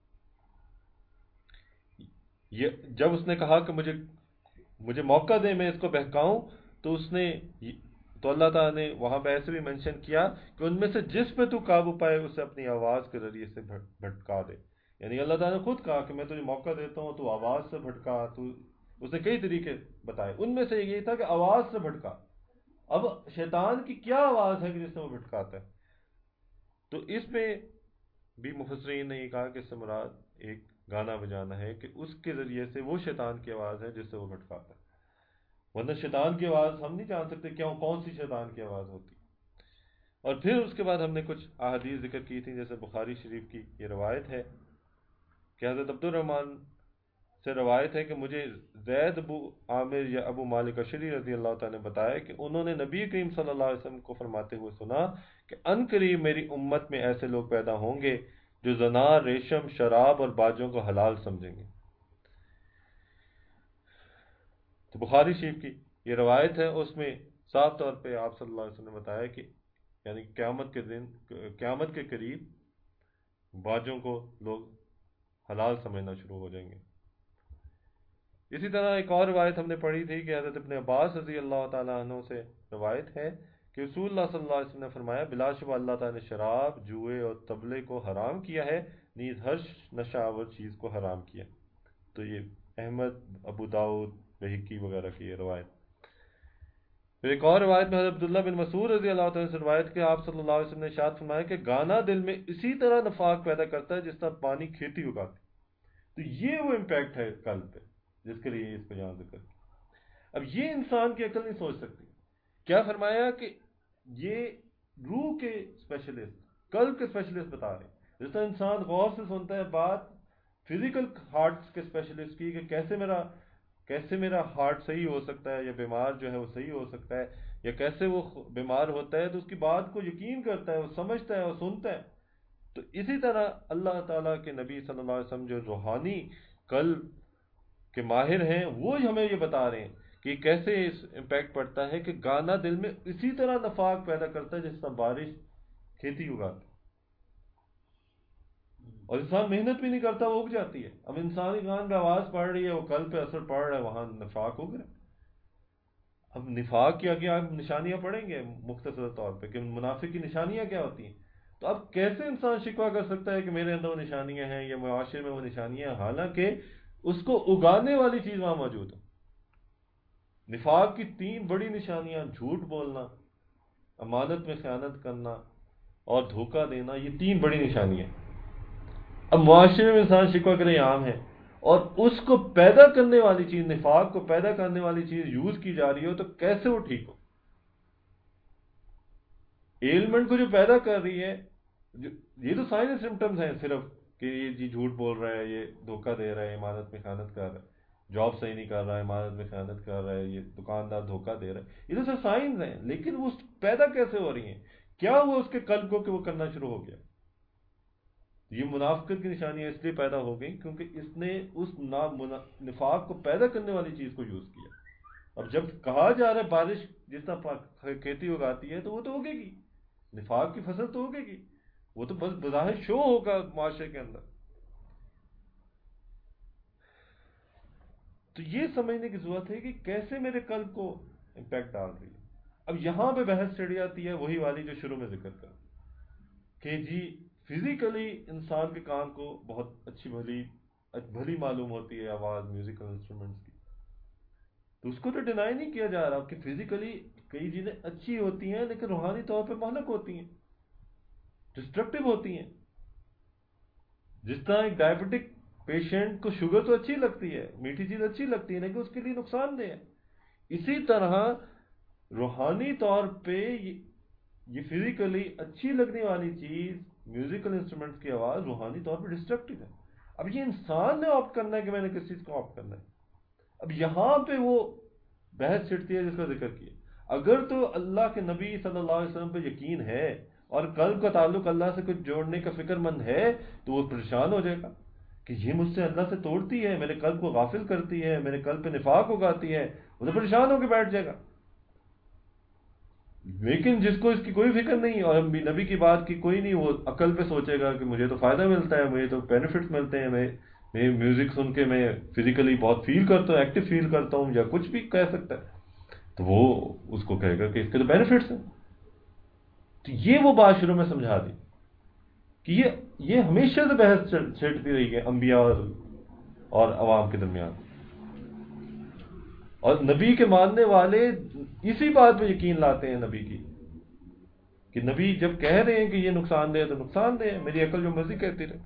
یہ جب اس نے کہا کہ مجھے مجھے موقع دے میں اس کو بہکاؤں، تو اس نے تو اللہ تعالیٰ نے وہاں پہ ایسے بھی منشن کیا کہ ان میں سے جس پہ تو قابو پائے اسے اپنی آواز کے ذریعے سے بھٹکا دے۔ یعنی اللہ تعالیٰ نے خود کہا کہ میں تجھے موقع دیتا ہوں تو آواز سے بھٹکا، تو اس نے کئی طریقے بتائے، ان میں سے یہ تھا کہ آواز سے بھٹکا۔ اب شیطان کی کیا آواز ہے کہ جس سے وہ بھٹکاتا ہے؟ تو اس میں بھی مفسرین نے یہ کہا کہ اس سے مراد ایک گانا بجانا ہے، کہ اس کے ذریعے سے وہ شیطان کی آواز ہے جس سے وہ بھٹکاتا ہے، ورنہ شیطان کی آواز ہم نہیں جان سکتے کیوں کون سی شیطان کی آواز ہوتی۔ اور پھر اس کے بعد ہم نے کچھ احادیث ذکر کی تھی، جیسے بخاری شریف کی یہ روایت ہے کہ حضرت عبد الرحمن سے روایت ہے کہ مجھے زید ابو عامر یا ابو مالک اشری رضی اللہ تعالیٰ نے بتایا کہ انہوں نے نبی کریم صلی اللہ علیہ وسلم کو فرماتے ہوئے سنا کہ ان قریب میری امت میں ایسے لوگ پیدا ہوں گے جو زنا، ریشم، شراب اور باجوں کو حلال سمجھیں گے۔ تو بخاری شریف کی یہ روایت ہے، اس میں صاف طور پہ آپ صلی اللہ علیہ وسلم نے بتایا کہ یعنی قیامت کے دن قیامت کے قریب باجوں کو لوگ حلال سمجھنا شروع ہو جائیں گے۔ اسی طرح ایک اور روایت ہم نے پڑھی تھی کہ حضرت ابن عباس رضی اللہ تعالیٰ عنہ سے روایت ہے کہ رسول اللہ صلی اللہ علیہ وسلم نے فرمایا بلا شبہ اللہ تعالیٰ نے شراب، جوئے اور طبلے کو حرام کیا ہے، نیز ہر نشہ آور چیز کو حرام کیا۔ تو یہ احمد، ابو داؤد، بہقی وغیرہ کی یہ روایت۔ پھر ایک اور روایت میں حضرت عبداللہ بن مسعود رضی اللہ تعالیٰ سے روایت کہ آپ صلی اللہ علیہ وسلم نے ارشاد فرمایا کہ گانا دل میں اسی طرح نفاق پیدا کرتا ہے جس طرح پانی کھیتی اگاتی۔ تو یہ وہ امپیکٹ ہے قلب پہ جس کے لیے اس کو یہاں ذکر کیا۔ اب یہ انسان کی عقل نہیں سوچ سکتی۔ کیا فرمایا کہ یہ روح کے اسپیشلسٹ، قلب کے اسپیشلسٹ بتا رہے ہیں۔ جس طرح انسان غور سے سنتا ہے بات فزیکل ہارٹ کے اسپیشلسٹ کی کہ کیسے میرا کیسے میرا ہارٹ صحیح ہو سکتا ہے، یا بیمار جو ہے وہ صحیح ہو سکتا ہے، یا کیسے وہ بیمار ہوتا ہے، تو اس کی بات کو یقین کرتا ہے، وہ سمجھتا ہے، وہ سنتا ہے۔ تو اسی طرح اللہ تعالیٰ کے نبی صلی اللہ علیہ وسلم جو روحانی قلب کے ماہر ہیں وہ ہمیں یہ بتا رہے ہیں کہ کیسے اس امپیکٹ پڑتا ہے کہ گانا دل میں اسی طرح نفاق پیدا کرتا ہے جس طرح بارش کھیتی اگاتی، اور انسان محنت بھی نہیں کرتا وہ اگ جاتی ہے۔ اب انسانی کان پہ آواز پڑ رہی ہے، وہ قلب پہ اثر پڑ رہا ہے، وہاں نفاق اگ رہا ہے۔ اب نفاق کی آگے آپ نشانیاں پڑھیں گے مختصر طور پہ کہ منافق کی نشانیاں کیا ہوتی ہیں۔ تو اب کیسے انسان شکوہ کر سکتا ہے کہ میرے اندر وہ نشانیاں ہیں یا معاشرے میں وہ نشانیاں ہیں، حالانکہ اس کو اگانے والی چیز وہاں موجود ہے۔ نفاق کی تین بڑی نشانیاں، جھوٹ بولنا، امانت میں خیانت کرنا اور دھوکہ دینا، یہ تین بڑی نشانیاں ہیں۔ اب معاشرے میں انسان شکوہ کرے عام ہے، اور اس کو پیدا کرنے والی چیز، نفاق کو پیدا کرنے والی چیز یوز کی جا رہی ہو، تو کیسے وہ ٹھیک ہو؟ ایلمنٹ کو جو پیدا کر رہی ہے، یہ تو سائن سمٹمز ہیں صرف کہ یہ جی جھوٹ بول رہا ہے، یہ دھوکہ دے رہا ہے، امانت میں خیانت کر رہا ہے، جاب صحیح نہیں کر رہا ہے، امانت میں خیانت کر رہا ہے، یہ دکاندار دھوکہ دے رہا ہے، یہ تو صرف سائنز ہیں۔ لیکن وہ پیدا کیسے ہو رہی ہیں؟ کیا ہوا اس کے قلب کو کہ وہ کرنا شروع ہو گیا؟ یہ منافقت کی نشانیاں اس لیے پیدا ہو گئی کیونکہ اس نے اس نفاق کو پیدا کرنے والی چیز کو یوز کیا۔ اب جب کہا جا رہا ہے بارش جس طرح کھیتی اگاتی ہے، تو وہ تو اگے گی، نفاق کی فصل تو اگے گی، وہ تو بس بظاہر شو ہوگا معاشرے کے اندر۔ تو یہ سمجھنے کی ضرورت ہے کہ کیسے میرے قلب کو امپیکٹ ڈال رہی ہے۔ اب یہاں پہ بحث چڑھ جاتی ہے وہی والی جو شروع میں ذکر کر کہ جی فزیکلی انسان کے کان کو بہت اچھی بھلی بھلی معلوم ہوتی ہے آواز میوزیکل انسٹرومنٹس کی، تو اس کو تو ڈینائی نہیں کیا جا رہا کہ فزیکلی کئی چیزیں اچھی ہوتی ہیں لیکن روحانی طور پہ مہلک ہوتی ہیں، ڈسٹرکٹیو ہوتی ہیں۔ جس طرح ایک ڈائبٹک پیشنٹ کو شوگر تو اچھی لگتی ہے، میٹھی چیز اچھی لگتی ہے، لیکن اس کے لیے نقصان دہ ہے۔ اسی طرح روحانی طور پہ یہ فزیکلی اچھی لگنے والی چیز میوزیکل انسٹرومنٹس کی آواز روحانی طور پہ ڈسٹرکٹیو ہے۔ اب یہ انسان نے آپٹ کرنا ہے کہ میں نے کس چیز کو آپٹ کرنا ہے۔ اب یہاں پہ وہ بحث چھڑتی ہے جس کا ذکر کیا۔ اگر تو اللہ کے نبی صلی اللہ علیہ وسلم پہ یقین ہے اور قلب کا تعلق اللہ سے کچھ جوڑنے کا فکر مند ہے، تو وہ پریشان ہو جائے گا کہ یہ مجھ سے اللہ سے توڑتی ہے، میرے قلب کو غافل کرتی ہے، میرے قلب پہ نفاق اگاتی ہے، وہ تو پریشان ہو کے بیٹھ جائے گا۔ لیکن جس کو اس کی کوئی فکر نہیں اور نبی کی بات کی کوئی نہیں، وہ عقل پہ سوچے گا کہ مجھے تو فائدہ ملتا ہے، مجھے تو بینیفٹس ملتے ہیں، میں میں میوزک سن کے میں فزیکلی بہت فیل کرتا ہوں، ایکٹیو فیل کرتا ہوں، یا کچھ بھی کہہ سکتا ہے، تو وہ اس کو کہے گا کہ اس کے تو بینیفٹس ہیں۔ تو یہ وہ بات شروع میں سمجھا دی کہ یہ یہ ہمیشہ سے بحث چھڑتی رہی ہے انبیاء اور اور عوام کے درمیان، اور نبی کے ماننے والے اسی بات پہ یقین لاتے ہیں نبی کی کہ نبی جب کہہ رہے ہیں کہ یہ نقصان دہ ہے تو نقصان دہ ہے، میری عقل جو مرضی کہتی رہے۔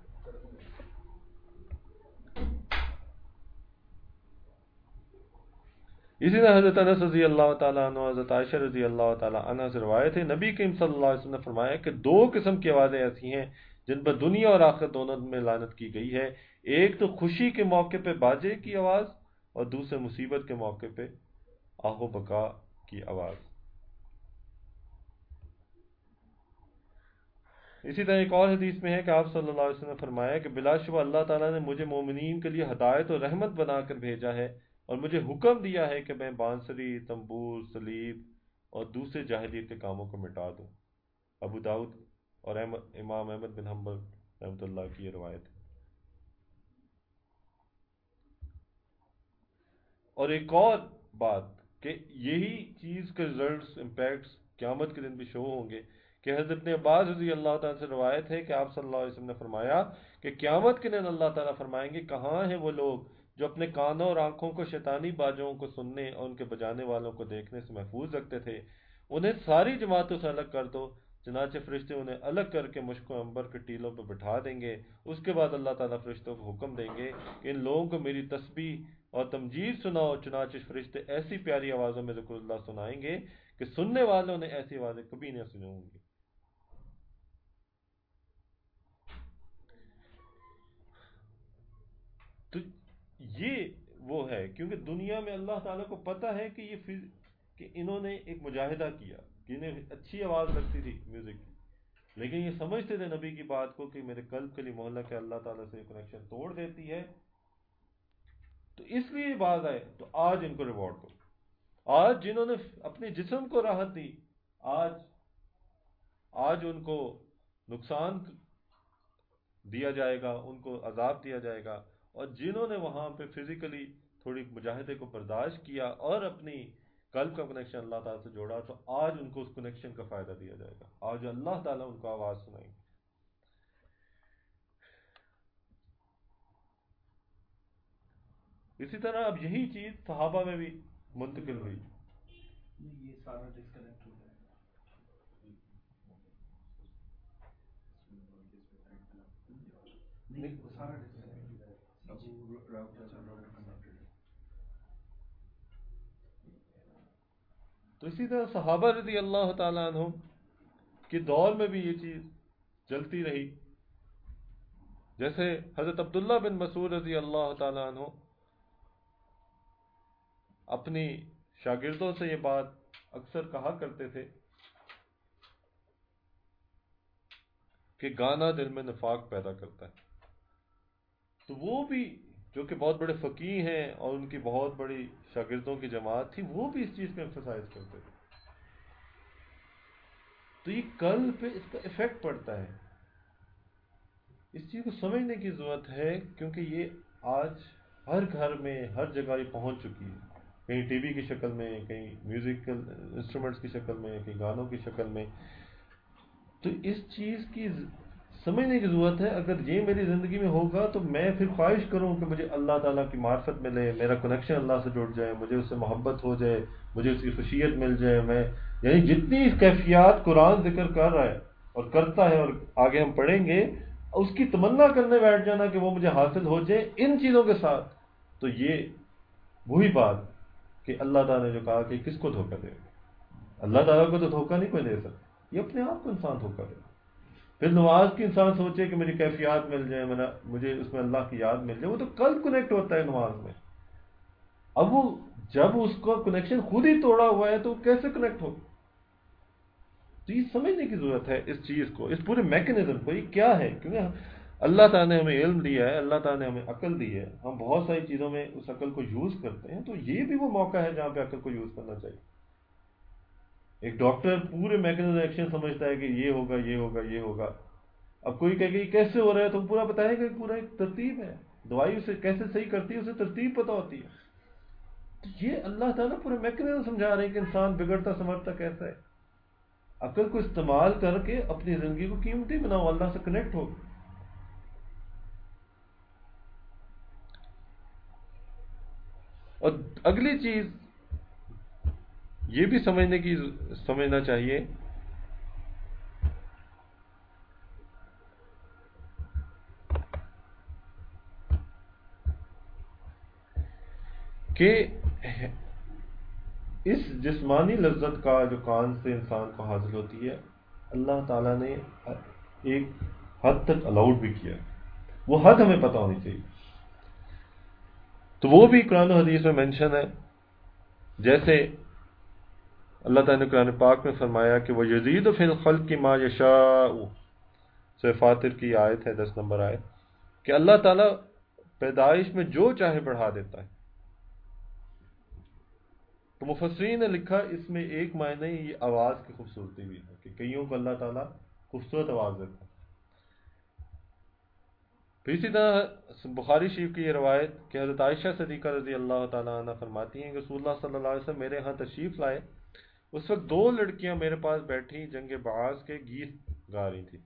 اسی طرح حضرت انس رضی اللہ تعالیٰ عنہ، حضرت عائشہ رضی اللہ تعالیٰ عنہ سے روایت ہے، نبی کریم صلی اللہ علیہ وسلم نے فرمایا کہ دو قسم کی آوازیں ایسی ہیں جن پر دنیا اور آخرت دونوں میں لعنت کی گئی ہے، ایک تو خوشی کے موقع پہ باجے کی آواز، اور دوسرے مصیبت کے موقع پہ آہ و بکا کی آواز۔ اسی طرح ایک اور حدیث میں ہے کہ آپ صلی اللہ علیہ وسلم نے فرمایا کہ بلا شبہ اللہ تعالیٰ نے مجھے مومنین کے لیے ہدایت اور رحمت بنا کر بھیجا ہے، اور مجھے حکم دیا ہے کہ میں بانسری، تنبور، صلیب اور دوسرے جاہلیت کے کاموں کو مٹا دوں۔ ابو داؤد اور احمد امام احمد بن حنبل رحمۃ اللہ کی یہ روایت ہے۔ اور ایک اور بات کہ یہی چیز کے رزلٹس امپیکٹس قیامت کے دن بھی شو ہوں گے کہ حضرت عباس رضی اللہ تعالیٰ سے روایت ہے کہ آپ صلی اللہ علیہ وسلم نے فرمایا کہ قیامت کے دن اللہ تعالیٰ فرمائیں گے کہاں ہیں وہ لوگ جو اپنے کانوں اور آنکھوں کو شیطانی باجوں کو سننے اور ان کے بجانے والوں کو دیکھنے سے محفوظ رکھتے تھے، انہیں ساری جماعتوں سے الگ کر دو، چنانچہ فرشتے انہیں الگ کر کے مشک و عنبر کے ٹیلوں پہ بٹھا دیں گے۔ اس کے بعد اللہ تعالیٰ فرشتوں کو حکم دیں گے کہ ان لوگوں کو میری تسبیح اور تمجید سناؤ، چنانچہ فرشتے ایسی پیاری آوازوں میں ذکر اللہ سنائیں گے کہ سننے والوں نے ایسی آوازیں کبھی نہ سنی ہوں گی۔ تو یہ وہ ہے کیونکہ دنیا میں اللہ تعالیٰ کو پتہ ہے کہ یہ فز... کہ انہوں نے ایک مجاہدہ کیا کہ انہیں اچھی آواز لگتی تھی میوزک کی، لیکن یہ سمجھتے تھے نبی کی بات کو کہ میرے قلب کے لیے مہلک ہے، اللہ تعالیٰ سے کنیکشن توڑ دیتی ہے، تو اس لیے یہ بات آئے تو آج ان کو ریوارڈ دو۔ آج جنہوں نے اپنے جسم کو راحت دی، آج آج ان کو نقصان دیا جائے گا، ان کو عذاب دیا جائے گا، اور جنہوں نے وہاں پہ فزیکلی تھوڑی مجاہدے کو برداشت کیا اور اپنی قلب کا کنیکشن اللہ تعالیٰ سے جوڑا، تو آج ان کو اس کنیکشن کا فائدہ دیا جائے گا، آج اللہ تعالیٰ ان کو آواز سنائیں گے۔ اسی طرح اب یہی چیز صحابہ میں بھی منتقل ہوئی۔ یہ سارا ڈسکنیکٹ ہو جائے گا، نہیں وہ سارا ڈسکنیکٹ ہو جائے گا۔ تو اسی طرح صحابہ رضی اللہ تعالیٰ عنہ کے دور میں بھی یہ چیز چلتی رہی، جیسے حضرت عبداللہ بن مسعود رضی اللہ تعالیٰ عنہ اپنی شاگردوں سے یہ بات اکثر کہا کرتے تھے کہ گانا دل میں نفاق پیدا کرتا ہے۔ تو وہ بھی جو کہ بہت بڑے فقیہ ہیں اور ان کی بہت بڑی شاگردوں کی جماعت تھی، وہ بھی اس چیز پہ ایمفسائز کرتے تھے۔ تو یہ قلب پہ اس کا ایفیکٹ پڑتا ہے، اس چیز کو سمجھنے کی ضرورت ہے، کیونکہ یہ آج ہر گھر میں ہر جگہ یہ پہنچ چکی ہے، کہیں ٹی وی کی شکل میں، کہیں میوزیکل انسٹرومنٹس کی شکل میں، کہیں گانوں کی شکل میں۔ تو اس چیز کی سمجھنے کی ضرورت ہے، اگر یہ میری زندگی میں ہوگا تو میں پھر خواہش کروں کہ مجھے اللہ تعالیٰ کی معرفت ملے، میرا کنیکشن اللہ سے جڑ جائے، مجھے اس سے محبت ہو جائے، مجھے اس کی خشیت مل جائے، میں یعنی جتنی کیفیات قرآن ذکر کر رہا ہے اور کرتا ہے، اور آگے ہم پڑھیں گے، اس کی تمنا کرنے بیٹھ جانا کہ وہ مجھے حاصل ہو جائے ان چیزوں کے ساتھ، تو یہ وہی بات کہ اللہ تعالیٰ نے جو کہا کہ کس کو دھوکہ دے گا، اللہ تعالیٰ کو تو دھوکہ نہیں کوئی دے سکتا، یہ اپنے آپ کو انسان دھوکہ دے گا۔ پھر نماز کی انسان سوچے کہ میری کیفیات مل جائے، میرا مجھے اس میں اللہ کی یاد مل جائے، وہ تو قلب کنیکٹ ہوتا ہے نماز میں۔ اب وہ جب اس کا کنیکشن خود ہی توڑا ہوا ہے تو وہ کیسے کنیکٹ ہو؟ تو یہ سمجھنے کی ضرورت ہے اس چیز کو، اس پورے میکنزم کو، یہ کیا ہے، کیونکہ اللہ تعالیٰ نے ہمیں علم دیا ہے، اللہ تعالیٰ نے ہمیں عقل دی ہے، ہم بہت ساری چیزوں میں اس عقل کو یوز کرتے ہیں، تو یہ بھی وہ موقع ہے جہاں پہ عقل کو یوز کرنا چاہیے۔ ایک ڈاکٹر پورے میکنزم ایکشن سمجھتا ہے کہ یہ ہوگا یہ ہوگا یہ ہوگا، اب کوئی کہے کہ یہ کیسے ہو رہا ہے تو پورا بتائے گا، پورا ایک ترتیب ہے، دوائی اسے کیسے صحیح کرتی ہے اسے ترتیب پتہ ہوتی ہے۔ تو یہ اللہ تعالیٰ پورے میکنزم سمجھا رہے ہیں کہ انسان بگڑتا سنورتا کیسا ہے، عقل کو استعمال کر کے اپنی زندگی کو قیمتی بناؤ، اللہ سے کنیکٹ ہو۔ اور اگلی چیز یہ بھی سمجھنے کی سمجھنا چاہیے کہ اس جسمانی لذت کا جو کان سے انسان کو حاصل ہوتی ہے، اللہ تعالیٰ نے ایک حد تک الاؤڈ بھی کیا، وہ حد ہمیں پتہ ہونی چاہیے۔ تو وہ بھی قرآن و حدیث میں مینشن ہے، جیسے اللہ تعالیٰ نے قرآن پاک میں فرمایا کہ وہ یزید فی الخلق کی ما یشاء، سورہ فاطر کی آیت ہے، دس نمبر آیت، کہ اللہ تعالیٰ پیدائش میں جو چاہے بڑھا دیتا ہے۔ تو مفسرین نے لکھا اس میں ایک معنی یہ آواز کی خوبصورتی بھی ہے، کہ کئیوں کو اللہ تعالیٰ خوبصورت آواز دیتا ہے۔ پھر اسی طرح بخاری شریف کی یہ روایت کہ حضرت عائشہ صدیقہ رضی اللہ تعالیٰ عنہ فرماتی ہیں کہ رسول اللہ صلی اللہ علیہ وسلم میرے ہاں تشریف لائے، اس وقت دو لڑکیاں میرے پاس بیٹھی جنگ بعاث کے گیت گا رہی تھی۔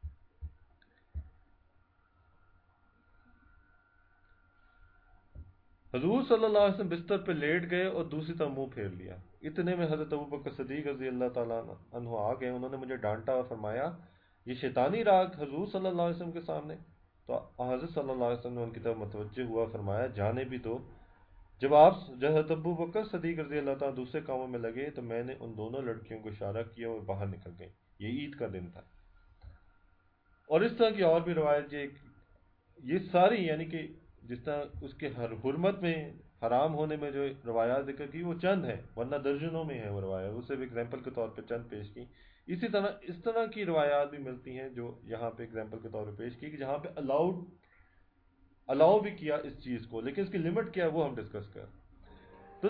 حضور صلی اللہ علیہ وسلم بستر پہ لیٹ گئے اور دوسری طرف منہ پھیر لیا۔ اتنے میں حضرت ابوبکر صدیق رضی اللہ تعالیٰ عنہ آ گئے، انہوں نے مجھے ڈانٹا اور فرمایا یہ شیطانی راگ حضور صلی اللہ علیہ وسلم کے سامنے؟ تو حضرت صلی اللہ علیہ وسلم نے ان کی طرف متوجہ ہوا، فرمایا جانے بھی دو۔ جب آپ حضرت ابوبکر صدیق رضی اللہ تعالیٰ دوسرے کاموں میں لگے تو میں نے ان دونوں لڑکیوں کو اشارہ کیا اور باہر نکل گئیں۔ یہ عید کا دن تھا۔ اور اس طرح کی اور بھی روایت، یہ یہ ساری یعنی کہ جس طرح اس کے ہر حرمت میں حرام ہونے میں جو روایات ذکر کی وہ چند ہیں، ورنہ درجنوں میں ہیں وہ روایات، اسے بھی اگزامپل کے طور پہ چند پیش کی۔ اسی طرح اس طرح کی روایات بھی ملتی ہیں جو یہاں پہ اگزامپل کے طور پہ پیش کی، کہ جہاں پہ الاؤڈ الاؤ بھی کیا اس چیز کو، لیکن اس کی لمٹ کیا ہے وہ ہم ڈسکس کر۔ تو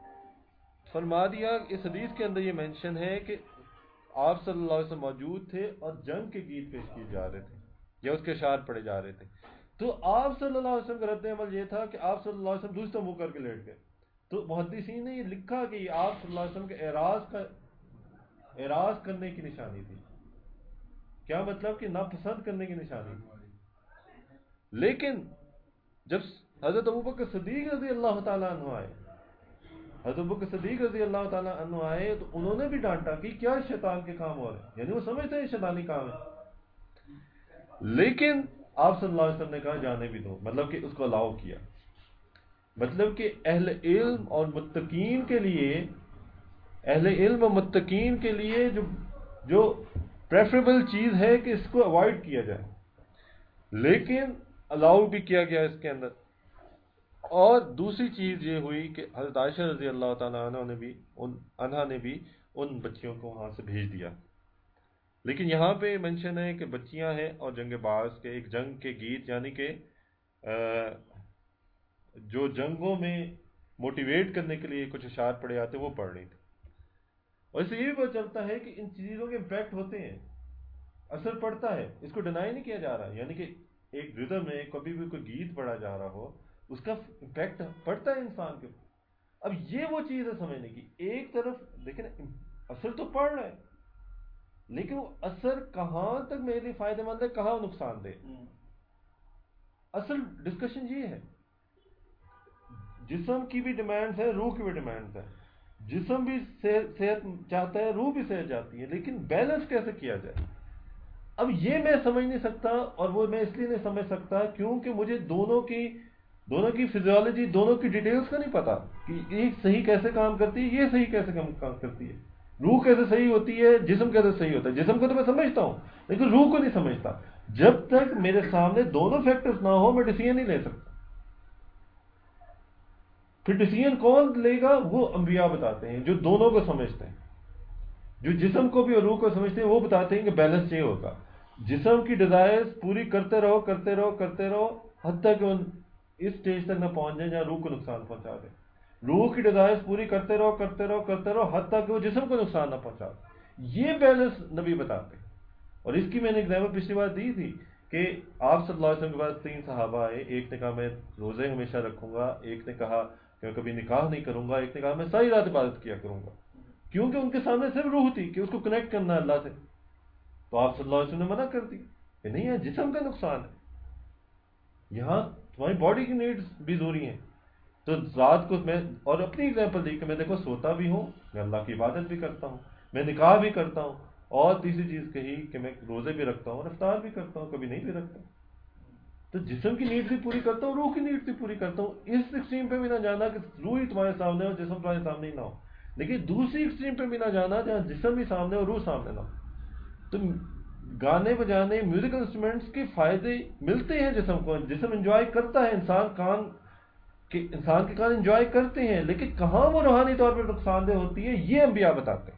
فرما دیا اس حدیث کے اندر یہ مینشن ہے کہ آپ صلی اللہ علیہ وسلم موجود تھے اور جنگ کے گیت پیش کیے جا رہے تھے یا اس کے اشعار پڑھے جا رہے تھے۔ تو آپ صلی اللہ علیہ وسلم کا رد عمل یہ تھا کہ آپ صلی اللہ علیہ وسلم دوسرا منہ کر کے لیٹ گئے۔ تو محدثین نے یہ لکھا کہ یہ آپ صلی اللہ علیہ وسلم کے اعراض کا اعراض کرنے کی نشانی تھی۔ کیا مطلب کہ ناپسند کرنے کی نشانی تھی۔ لیکن جب حضرت ابوبکر صدیق رضی اللہ تعالیٰ عنہ آئے حضرت ابوبکر صدیق رضی اللہ تعالیٰ عنہ آئے تو انہوں نے بھی ڈانٹا کہ کیا شیطان کے کام ہو رہے ہیں، یعنی وہ سمجھتے ہیں شیطانی کام ہے، لیکن آپ صلی اللہ علیہ وسلم نے کہا جانے بھی دو، مطلب کہ اس کو الاؤ کیا۔ مطلب کہ اہل علم اور متقین کے لیے اہل علم اور متقین کے لیے جو جو پریفریبل چیز ہے کہ اس کو اوائڈ کیا جائے، لیکن الاؤ بھی کیا گیا اس کے اندر۔ اور دوسری چیز یہ ہوئی کہ حضرت عائشہ رضی اللہ تعالیٰ عنہ نے بھی ان عنہا نے بھی ان بچیوں کو وہاں سے بھیج دیا۔ لیکن یہاں پہ منشن ہے کہ بچیاں ہیں اور جنگ بعاث کے ایک جنگ کے گیت، یعنی کہ جو جنگوں میں موٹیویٹ کرنے کے لیے کچھ اشعار پڑے آتے وہ پڑھ رہی تھی۔ اور اس سے یہ بھی پتہ چلتا ہے کہ ان چیزوں کے امپیکٹ ہوتے ہیں، اثر پڑتا ہے، اس کو ڈینائی نہیں کیا جا رہا، یعنی کہ ایک ردم میں کبھی بھی کوئی گیت پڑھا جا رہا ہو اس کا امپیکٹ پڑتا ہے انسان کے۔ اب یہ وہ چیز ہے سمجھنے کی، ایک طرف دیکھیں اثر تو پڑ رہا ہے لیکن وہ اثر کہاں تک میرے لیے فائدہ مند ہے، کہاں نقصان دہ۔ اصل ڈسکشن یہ ہے، جسم کی بھی ڈیمانڈز ہے، روح کی بھی ڈیمانڈز ہے۔ جسم بھی صحت چاہتا ہے، روح بھی صحت چاہتی ہے، لیکن بیلنس کیسے کیا جائے؟ اب یہ میں سمجھ نہیں سکتا، اور وہ میں اس لیے نہیں سمجھ سکتا کیونکہ مجھے دونوں کی دونوں کی فزیولوجی، دونوں کی ڈیٹیلز کا نہیں پتا کہ یہ صحیح کیسے کام کرتی ہے، یہ صحیح کیسے کام کرتی ہے، روح کیسے صحیح ہوتی ہے، جسم کیسے صحیح ہوتا ہے۔ جسم کو تو میں سمجھتا ہوں لیکن روح کو نہیں سمجھتا۔ جب تک میرے سامنے دونوں فیکٹرز نہ ہو میں ڈیسیژن نہیں لے سکتا۔ پھر ڈیسیژن کون لے گا؟ وہ انبیاء بتاتے ہیں جو دونوں کو سمجھتے ہیں، جو جسم کو بھی اور روح کو سمجھتے ہیں، وہ بتاتے ہیں کہ بیلنس یہ ہوگا۔ جسم کی ڈیزائرز پوری کرتے رہو کرتے رہو کرتے رہو حتیٰ کہ ان اس سٹیج تک نہ پہنچ جائیں جہاں روح کو نقصان پہنچا دے۔ روح کی ڈیزائرز پوری کرتے رہو کرتے رہو کرتے رہو حتیٰ کہ وہ جسم کو نقصان نہ پہنچا دے۔ یہ بیلنس نبی بتاتے ہیں۔ اور اس کی میں نے ایگزامپل پچھلی بار دی تھی کہ آپ صلی اللہ علیہ وسلم کے بعد تین صحابہ آئے، ایک نے کہا میں روزے ہمیشہ رکھوں گا، ایک نے کہا کہ میں کبھی نکاح نہیں کروں گا، ایک نے کہا میں ساری رات عبادت کیا کروں گا، کیونکہ ان کے سامنے صرف روح تھی کہ اس کو کنیکٹ کرنا ہے اللہ سے۔ تو آپ صلی اللہ علیہ وسلم نے منع کر دی کہ نہیں ہے، جسم کا نقصان ہے، یہاں تمہاری باڈی کی نیڈز بھی ضروری ہیں۔ تو رات کو میں اور اپنی ایگزامپل دی کہ میں دیکھو سوتا بھی ہوں، میں اللہ کی عبادت بھی کرتا ہوں، میں نکاح بھی کرتا ہوں، اور تیسری چیز کہی کہ میں روزے بھی رکھتا ہوں اور افطار بھی کرتا ہوں، کبھی نہیں بھی رکھتا۔ تو جسم کی نیڈز بھی پوری کرتا ہوں، روح کی نیڈز بھی پوری کرتا ہوں۔ اس ایکسٹریم پہ بھی نہ جانا کہ روح ہی تمہارے سامنے ہو، جسم تمہارے سامنے ہی نہ ہو، لیکن دوسری ایکسٹریم پہ بھی نہ جانا جہاں جسم بھی سامنے ہو، روح سامنے نہ ہو۔ تو گانے بجانے، میوزیکل انسٹرومنٹس کے فائدے ملتے ہیں جسم کو، جسم انجوائے کرتا ہے، انسان کان کہ انسان کے کان انجوائے کرتے ہیں، لیکن کہاں وہ روحانی طور پر نقصان دہ ہوتی ہے یہ انبیاء بتاتے ہیں۔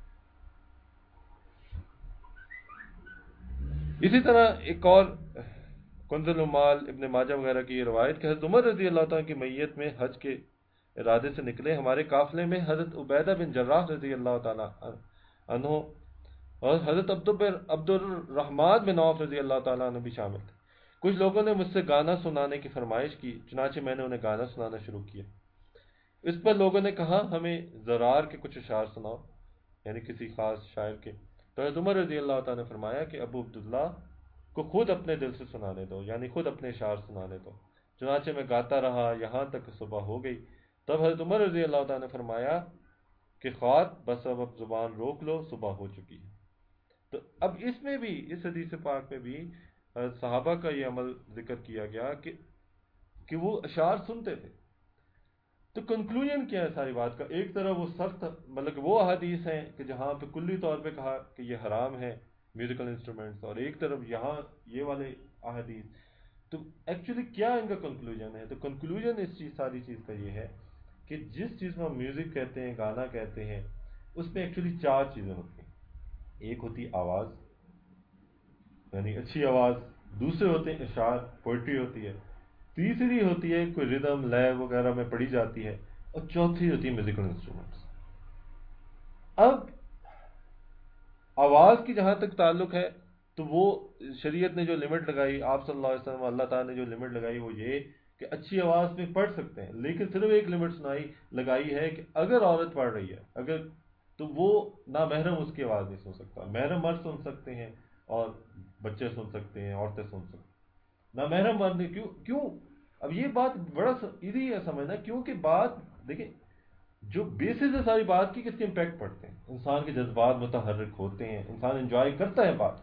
اسی طرح ایک اور کنز العمال، ابن ماجہ وغیرہ کی یہ روایت کہ حضرت عمر رضی اللہ تعالیٰ کی میت میں حج کے ارادے سے نکلے، ہمارے قافلے میں حضرت عبیدہ بن جراح رضی اللہ تعالیٰ عنہ اور حضرت عبد الرحمن بن عوف رضی اللہ تعالیٰ عنہ بھی شامل تھے. کچھ لوگوں نے مجھ سے گانا سنانے کی فرمائش کی، چنانچہ میں نے انہیں گانا سنانا شروع کیا. اس پر لوگوں نے کہا ہمیں زرار کے کچھ اشعار سناؤ، یعنی کسی خاص شاعر کے. تو حضرت عمر رضی اللہ تعالیٰ نے فرمایا کہ ابو عبداللہ کو خود اپنے دل سے سنانے دو، یعنی خود اپنے اشعار سنانے دو. چنانچہ میں گاتا رہا یہاں تک کہ صبح ہو گئی. تب حضرت عمر رضی اللہ تعالیٰ نے فرمایا کہ خوات بس اب اب زبان روک لو، صبح ہو چکی ہے. تو اب اس میں بھی، اس حدیث پاک میں بھی صحابہ کا یہ عمل ذکر کیا گیا کہ کہ وہ اشعار سنتے تھے. تو کنکلوژن کیا ہے ساری بات کا؟ ایک طرح وہ سخت، مطلب کہ وہ احادیث ہیں کہ جہاں پہ کلی طور پہ کہا کہ یہ حرام ہے میوزیکل انسٹرومنٹس، اور ایک طرف یہاں یہ والے احادیث. تو ایکچولی کیا ان کا کنکلوژن ہے؟ تو کنکلوژن اس چیز ساری چیز کا یہ ہے کہ جس چیز کو ہم میوزک کہتے ہیں، گانا کہتے ہیں، اس میں ایکچولی چار چیزیں ہوتی ہیں. ایک ہوتی آواز، یعنی اچھی آواز. دوسرے ہوتے ہیں اشعار، پوئٹری ہوتی ہے. تیسری ہوتی ہے کوئی ردم لے وغیرہ میں پڑھی جاتی ہے. اور چوتھی ہوتی ہے میوزیکل انسٹرومنٹس. اب آواز کی جہاں تک تعلق ہے تو وہ شریعت نے جو لمٹ لگائی، آپ صلی اللہ علیہ وسلم اللہ تعالیٰ نے جو لمٹ لگائی وہ یہ کہ اچھی آواز میں پڑھ سکتے ہیں، لیکن صرف ایک لمٹ سنائی لگائی ہے کہ اگر عورت پڑھ رہی ہے اگر تو وہ نامحرم اس کی آواز نہیں سن سکتا. محرم مرد سن سکتے ہیں اور بچے سن سکتے ہیں، عورتیں سن سکتے ہیں. نامحرم مرد نے کیوں کیوں اب یہ بات بڑا ایزی ہے سمجھنا، کیونکہ بات دیکھیں جو بیسس ہے ساری بات کی، کس کے امپیکٹ پڑتے ہیں. انسان کے جذبات متحرک ہوتے ہیں، انسان انجوائے کرتا ہے بات.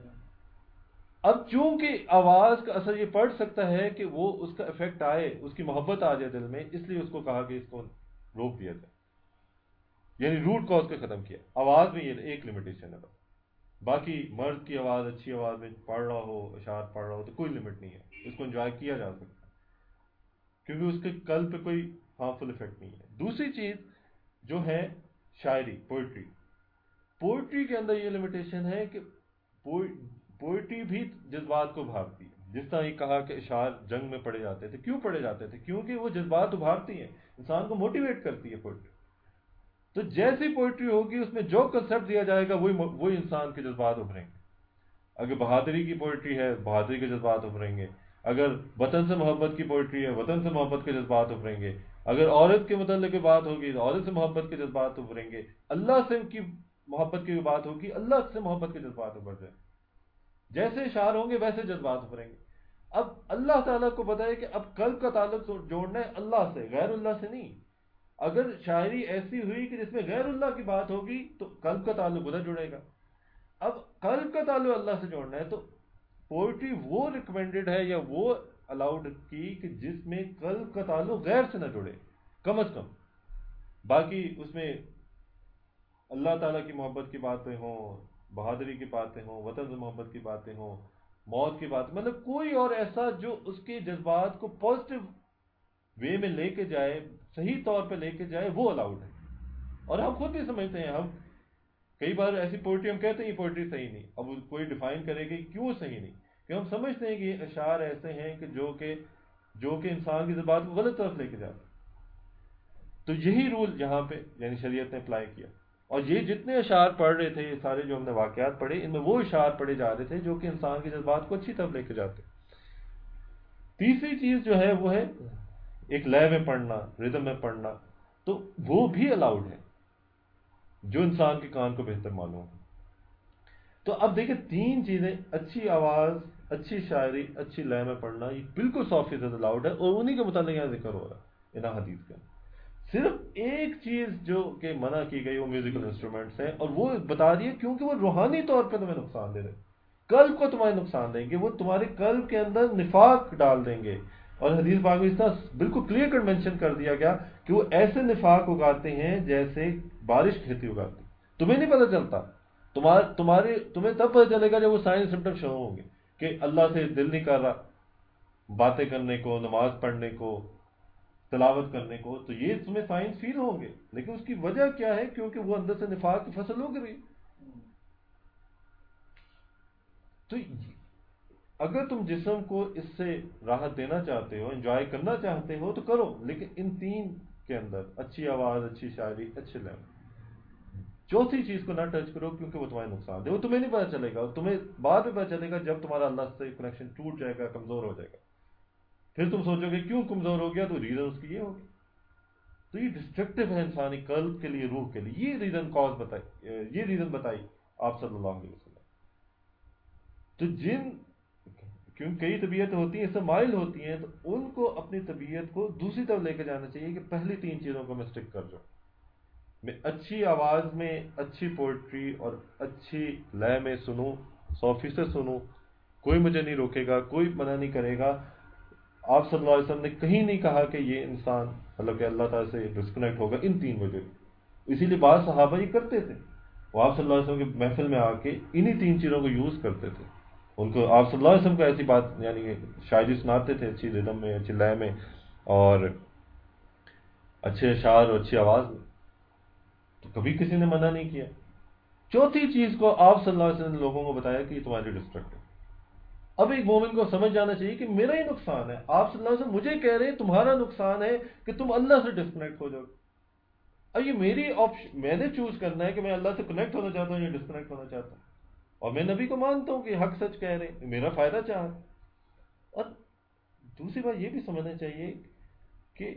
اب چونکہ آواز کا اثر یہ پڑ سکتا ہے کہ وہ اس کا افیکٹ آئے، اس کی محبت آ جائے دل میں، اس لیے اس کو کہا کہ اس کو روک دیا جائے، یعنی روٹ کاز کو ختم کیا. آواز میں یہ ایک لمیٹیشن ہے بس. باقی مرد کی آواز اچھی آواز میں پڑھ رہا ہو، اشعار پڑھ رہا ہو، تو کوئی لمٹ نہیں ہے، اس کو انجوائے کیا جا سکتا ہے کیونکہ اس کے قلب پہ کوئی ہارمفل افیکٹ نہیں ہے. دوسری چیز جو ہے شاعری، پوئٹری. پوئٹری کے اندر یہ لمیٹیشن ہے کہ پوئٹری بھی جذبات کو ابھارتی ہے. جس طرح یہ کہا کہ اشعار جنگ میں پڑھے جاتے تھے. کیوں پڑھے جاتے تھے؟ کیونکہ وہ جذبات ابھارتی ہیں، انسان کو موٹیویٹ کرتی ہے پوئٹری. تو جیسی پوئٹری ہوگی اس میں جو کنسیپٹ دیا جائے گا وہی وہی انسان کے جذبات ابھریں گے. اگر بہادری کی پوئٹری ہے، بہادری کے جذبات ابھریں گے. اگر وطن سے محبت کی پوئٹری ہے، وطن سے محبت کے جذبات ابھریں گے. اگر عورت کے متعلق بات ہوگی تو عورت سے محبت کے جذبات ابھریں گے. اللہ سے کی محبت کی بات ہوگی، اللہ سے محبت کے جذبات ابھر جائیں. جیسے اشعار ہوں گے ویسے جذبات ابھریں گے. اب اللہ تعالیٰ کو پتہ ہے کہ اب قلب کا تعلق جوڑنا ہے اللہ سے، غیر اللہ سے نہیں. اگر شاعری ایسی ہوئی کہ جس میں غیر اللہ کی بات ہوگی تو قلب کا تعلق ادھر جڑے گا. اب قلب کا تعلق اللہ سے جوڑنا ہے تو پوئٹری وہ ریکمینڈڈ ہے یا وہ الاؤڈ کی کہ جس میں قلب کا تعلق غیر سے نہ جڑے کم از کم. باقی اس میں اللہ تعالیٰ کی محبت کی باتیں ہوں، بہادری کی باتیں ہوں، وطن سے محبت کی باتیں ہوں، موت کی بات، مطلب کوئی اور ایسا جو اس کے جذبات کو پازیٹیو وے میں لے کے جائے، صحیح طور پہ لے کے جائے، وہ الاؤڈ ہے. اور ہم خود بھی سمجھتے ہیں، ہم کئی بار ایسی پوئٹری ہم کہتے ہیں یہ پوئٹری صحیح نہیں. اب کوئی ڈیفائن کرے گی کیوں صحیح نہیں، کہ ہم سمجھتے ہیں کہ یہ اشعار ایسے ہیں کہ جو کہ جو کہ انسان کی جذبات کو غلط طرف لے کے جاتے. تو یہی رول یہاں پہ یعنی شریعت نے اپلائی کیا. اور یہ جتنے اشعار پڑھ رہے تھے، یہ سارے جو ہم نے واقعات پڑھے، ان میں وہ اشعار پڑھے جا رہے تھے جو کہ انسان کے جذبات کو اچھی طرف لے کے جاتے. تیسری چیز جو ہے وہ ہے ایک لے میں پڑھنا، ردم میں پڑھنا. تو وہ بھی الاؤڈ ہے جو انسان کے کان کو بہتر معلوم. تو اب دیکھیں تین چیزیں، اچھی آواز، اچھی شاعری، اچھی لے میں پڑھنا، یہ بالکل سو فیصد الاؤڈ ہے. اور انہی کے متعلق یہاں ذکر ہو رہا ہے ان حدیث کا. صرف ایک چیز جو کہ منع کی گئی وہ میوزیکل انسٹرومنٹس ہیں، اور وہ بتا دیے کیونکہ وہ روحانی طور پہ تمہیں نقصان دے رہے، قلب کو تمہارے نقصان دیں گے، وہ تمہارے قلب کے اندر نفاق ڈال دیں گے. اور حدیث پاک میں اس طرح بالکل کلیئر کٹ مینشن کر دیا گیا کہ وہ ایسے نفاق اگاتے ہیں جیسے بارش کھیتی اگاتی. تمہیں نہیں پتہ چلتا، تمہارے تمہارے تمہیں تب پتہ چلے گا جب وہ سائن سمٹم شروع ہوں گے کہ اللہ سے دل نہیں کر رہا باتیں کرنے کو، نماز پڑھنے کو، تلاوت کرنے کو. تو یہ تمہیں سائنس فیل ہوں گے، لیکن اس کی وجہ کیا ہے؟ کیونکہ وہ اندر سے نفاق کی فصل اگ رہی. تو اگر تم جسم کو اس سے راحت دینا چاہتے ہو، انجوائے کرنا چاہتے ہو تو کرو، لیکن ان تین کے اندر اچھی آواز، اچھی شاعری، اچھے لیول. چوتھی چیز کو نہ ٹچ کرو کیونکہ وہ تمہارے نقصان دے. وہ تمہیں نہیں پتا چلے گا, تمہیں بعد میں پتا چلے گا جب تمہارا اللہ سے کنیکشن ٹوٹ جائے گا, کمزور ہو جائے گا. پھر تم سوچو گے کیوں کمزور ہو گیا, تو ریزن اس کی یہ ہوگی. تو یہ ڈسٹرکٹیو ہے انسانی قلب کے لیے, روح کے لیے. یہ ریزن کاز بتائی, یہ ریزن بتائی آپ صلی اللہ علیہ وسلم. تو جن کیوں کئی طبیعتیں ہوتی ہیں اس سے مائل ہوتی ہیں, تو ان کو اپنی طبیعت کو دوسری طرف لے کے جانا چاہیے کہ پہلی تین چیزوں کو میں اسٹک کر جاؤں. میں اچھی آواز میں اچھی پوئٹری اور اچھی لے میں سنوں, سو فیصد سنوں, کوئی مجھے نہیں روکے گا, کوئی منع نہیں کرے گا. آپ صلی اللہ علیہ وسلم نے کہیں نہیں کہا کہ یہ انسان مطلب کہ اللہ تعالیٰ سے ڈسکنیکٹ ہوگا ان تین وجہ. اسی لیے بعض صحابہ یہ کرتے تھے, وہ آپ صلی اللہ علیہ وسلم کی محفل میں آ کے انہی تین چیزوں کو یوز کرتے تھے. ان کو آپ صلی اللہ علیہ وسلم کو ایسی بات یعنی شاعری سناتے تھے اچھی ردم میں, اچھی لے میں, اور اچھے اشعار اور اچھی آواز میں, تو کبھی کسی نے منع نہیں کیا. چوتھی چیز کو آپ صلی اللہ علیہ وسلم نے لوگوں کو بتایا کہ یہ تمہاری ڈسٹرکٹ ہے. اب ایک مومن کو سمجھ جانا چاہیے کہ میرا ہی نقصان ہے. آپ صلی اللہ علیہ وسلم مجھے کہہ رہے ہیں تمہارا نقصان ہے کہ تم اللہ سے ڈسکنیکٹ ہو جاؤ. اب یہ میری آپشن, میں نے چوز کرنا ہے کہ میں اللہ سے کنیکٹ ہونا چاہتا ہوں یا ڈسکنیکٹ ہونا چاہتا ہوں. اور میں نبی کو مانتا ہوں کہ حق سچ کہہ رہے ہیں, میرا فائدہ چاہ. اور دوسری بات یہ بھی سمجھنا چاہیے کہ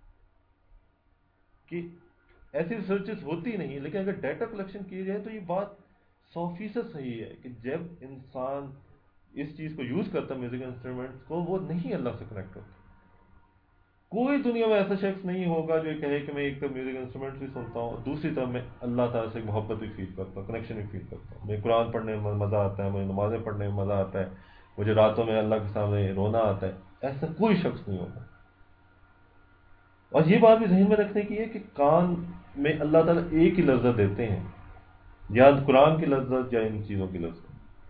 کہ ایسی ریسرچز ہوتی نہیں, لیکن اگر ڈیٹا کلیکشن کی جائے تو یہ بات سو فیصد صحیح ہے کہ جب انسان اس چیز کو یوز کرتا ہے میوزک انسٹرومنٹس کو, وہ نہیں اللہ سے کنیکٹ ہوتا. کوئی دنیا میں ایسا شخص نہیں ہوگا جو یہ کہے کہ میں ایک طرف میوزک انسٹرومنٹس بھی سنتا ہوں اور دوسری طرف میں اللہ تعالیٰ سے محبت بھی فیل کرتا ہوں, کنیکشن بھی فیل کرتا ہوں. مجھے قرآن پڑھنے میں مزہ آتا ہے, مجھے نمازیں پڑھنے میں مزہ آتا ہے, مجھے راتوں میں اللہ کے سامنے رونا آتا ہے. ایسا کوئی شخص نہیں ہوگا. اور یہ بات بھی ذہن میں رکھنے کی ہے کہ کان میں اللہ تعالیٰ ایک ہی لذت دیتے ہیں, یا قرآن کی لذت یا ان چیزوں کی لذت.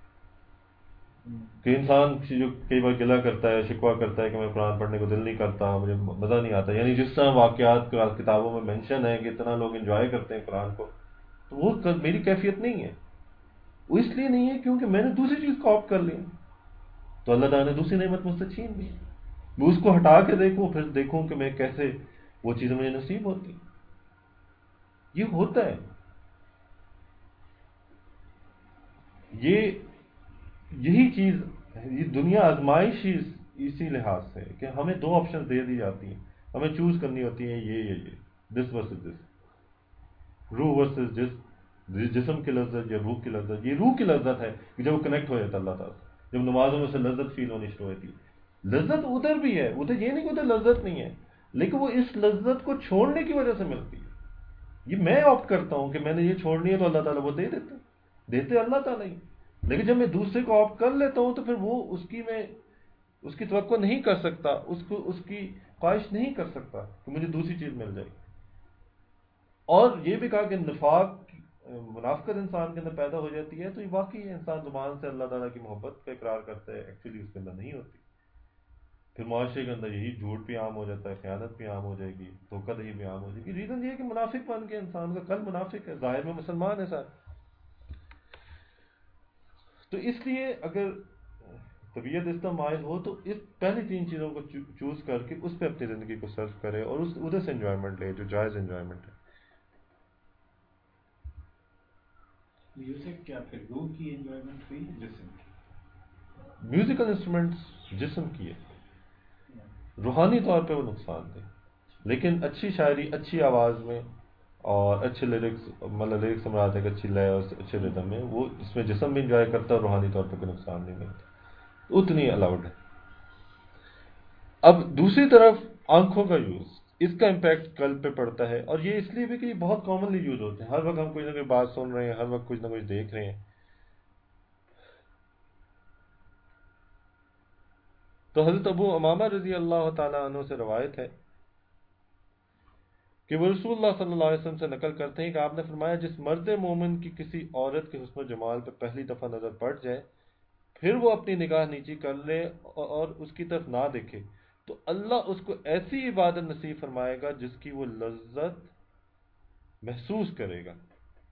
کہ انسان جو کئی بار گلا کرتا ہے, شکوہ کرتا ہے کہ میں قرآن پڑھنے کو دل نہیں کرتا, مجھے مزہ نہیں آتا, یعنی جس طرح واقعات کتابوں میں مینشن ہے کہ اتنا لوگ انجوائے کرتے ہیں قرآن کو, تو وہ میری کیفیت نہیں ہے. وہ اس لیے نہیں ہے کیونکہ میں نے دوسری چیز کو آپٹ کر لی, تو اللہ تعالیٰ نے دوسری نعمت مجھ سے چھین دی. میں اس کو ہٹا کے دیکھوں, پھر دیکھوں کہ میں کیسے وہ چیزیں مجھے نصیب ہوتی. یہ ہوتا ہے. یہ یہی چیز, یہ دنیا آزمائش ہی اسی لحاظ سے کہ ہمیں دو آپشن دے دی جاتی ہیں, ہمیں چوز کرنی ہوتی ہیں یہ یہ یہ دس ورسز دس, روح ورسز جس, جسم کی لذت یا روح کی لذت. یہ روح کی لذت ہے کہ جب وہ کنیکٹ ہو جاتا اللہ تعالیٰ, جب نمازوں میں سے لذت فیل ہونی شروع ہوتی. لذت ادھر بھی ہے, ادھر یہ نہیں کہ ادھر لذت نہیں ہے, لیکن وہ اس لذت کو چھوڑنے کی وجہ سے ملتی ہے. یہ میں آپٹ کرتا ہوں کہ میں نے یہ چھوڑنی ہے, تو اللہ تعالیٰ وہ دے دیتے دیتے اللہ تعالیٰ ہی. لیکن جب میں دوسرے کو آپٹ کر لیتا ہوں تو پھر وہ اس کی میں اس کی توقع نہیں کر سکتا, اس کو اس کی خواہش نہیں کر سکتا کہ مجھے دوسری چیز مل جائے. اور یہ بھی کہا کہ نفاق, منافقت انسان کے اندر پیدا ہو جاتی ہے, تو یہ واقعی انسان زبان سے اللہ تعالیٰ کی محبت کا اقرار کرتا ہے, ایکچولی اس کے اندر نہیں ہوتی. پھر معاشرے کے اندر یہی جھوٹ بھی عام ہو جاتا ہے, خیانت بھی عام ہو جائے گی, دھوکہ دہی بھی عام ہو جائے گی. ریزن یہ ہے کہ منافق بن کے انسان کا قلب منافق ہے, ظاہر میں مسلمان ہے سر. تو اس لیے اگر طبیعت اس طرح مائل ہو تو اس پہلی تین چیزوں کو چوز کر کے اس پہ اپنی زندگی کو صرف کرے اور اس ادھر سے انجوائمنٹ لے جو جائز انجوائمنٹ ہے. میوزک کیا پھر روح کی انجوائمنٹ ہوئی جسم کی؟ میوزیکل انسٹرومنٹس جسم کی ہے, روحانی طور پہ وہ نقصان دہ, لیکن اچھی شاعری اچھی آواز میں اور اچھے لیرکس, مطلب لیرکس مراد ہے کہ اچھی لے اور اچھے ردم میں, وہ اس میں جسم بھی انجوائے کرتا ہے اور روحانی طور پہ کوئی نقصان نہیں ملتا, اتنی الاؤڈ ہے. اب دوسری طرف آنکھوں کا یوز, اس کا امپیکٹ قلب پہ پڑتا ہے, اور یہ اس لیے بھی کہ یہ بہت کامنلی یوز ہوتے ہیں. ہر وقت ہم کوئی نہ کوئی بات سن رہے ہیں, ہر وقت کچھ نہ کچھ دیکھ رہے ہیں. تو حضرت ابو امامہ رضی اللہ تعالیٰ عنہ سے روایت ہے کہ وہ رسول اللہ صلی اللہ علیہ وسلم سے نقل کرتے ہیں کہ آپ نے فرمایا, جس مرد مومن کی کسی عورت کے حسن و جمال پہ پہلی دفعہ نظر پڑ جائے, پھر وہ اپنی نگاہ نیچی کر لے اور اس کی طرف نہ دیکھے, تو اللہ اس کو ایسی عبادت نصیب فرمائے گا جس کی وہ لذت محسوس کرے گا.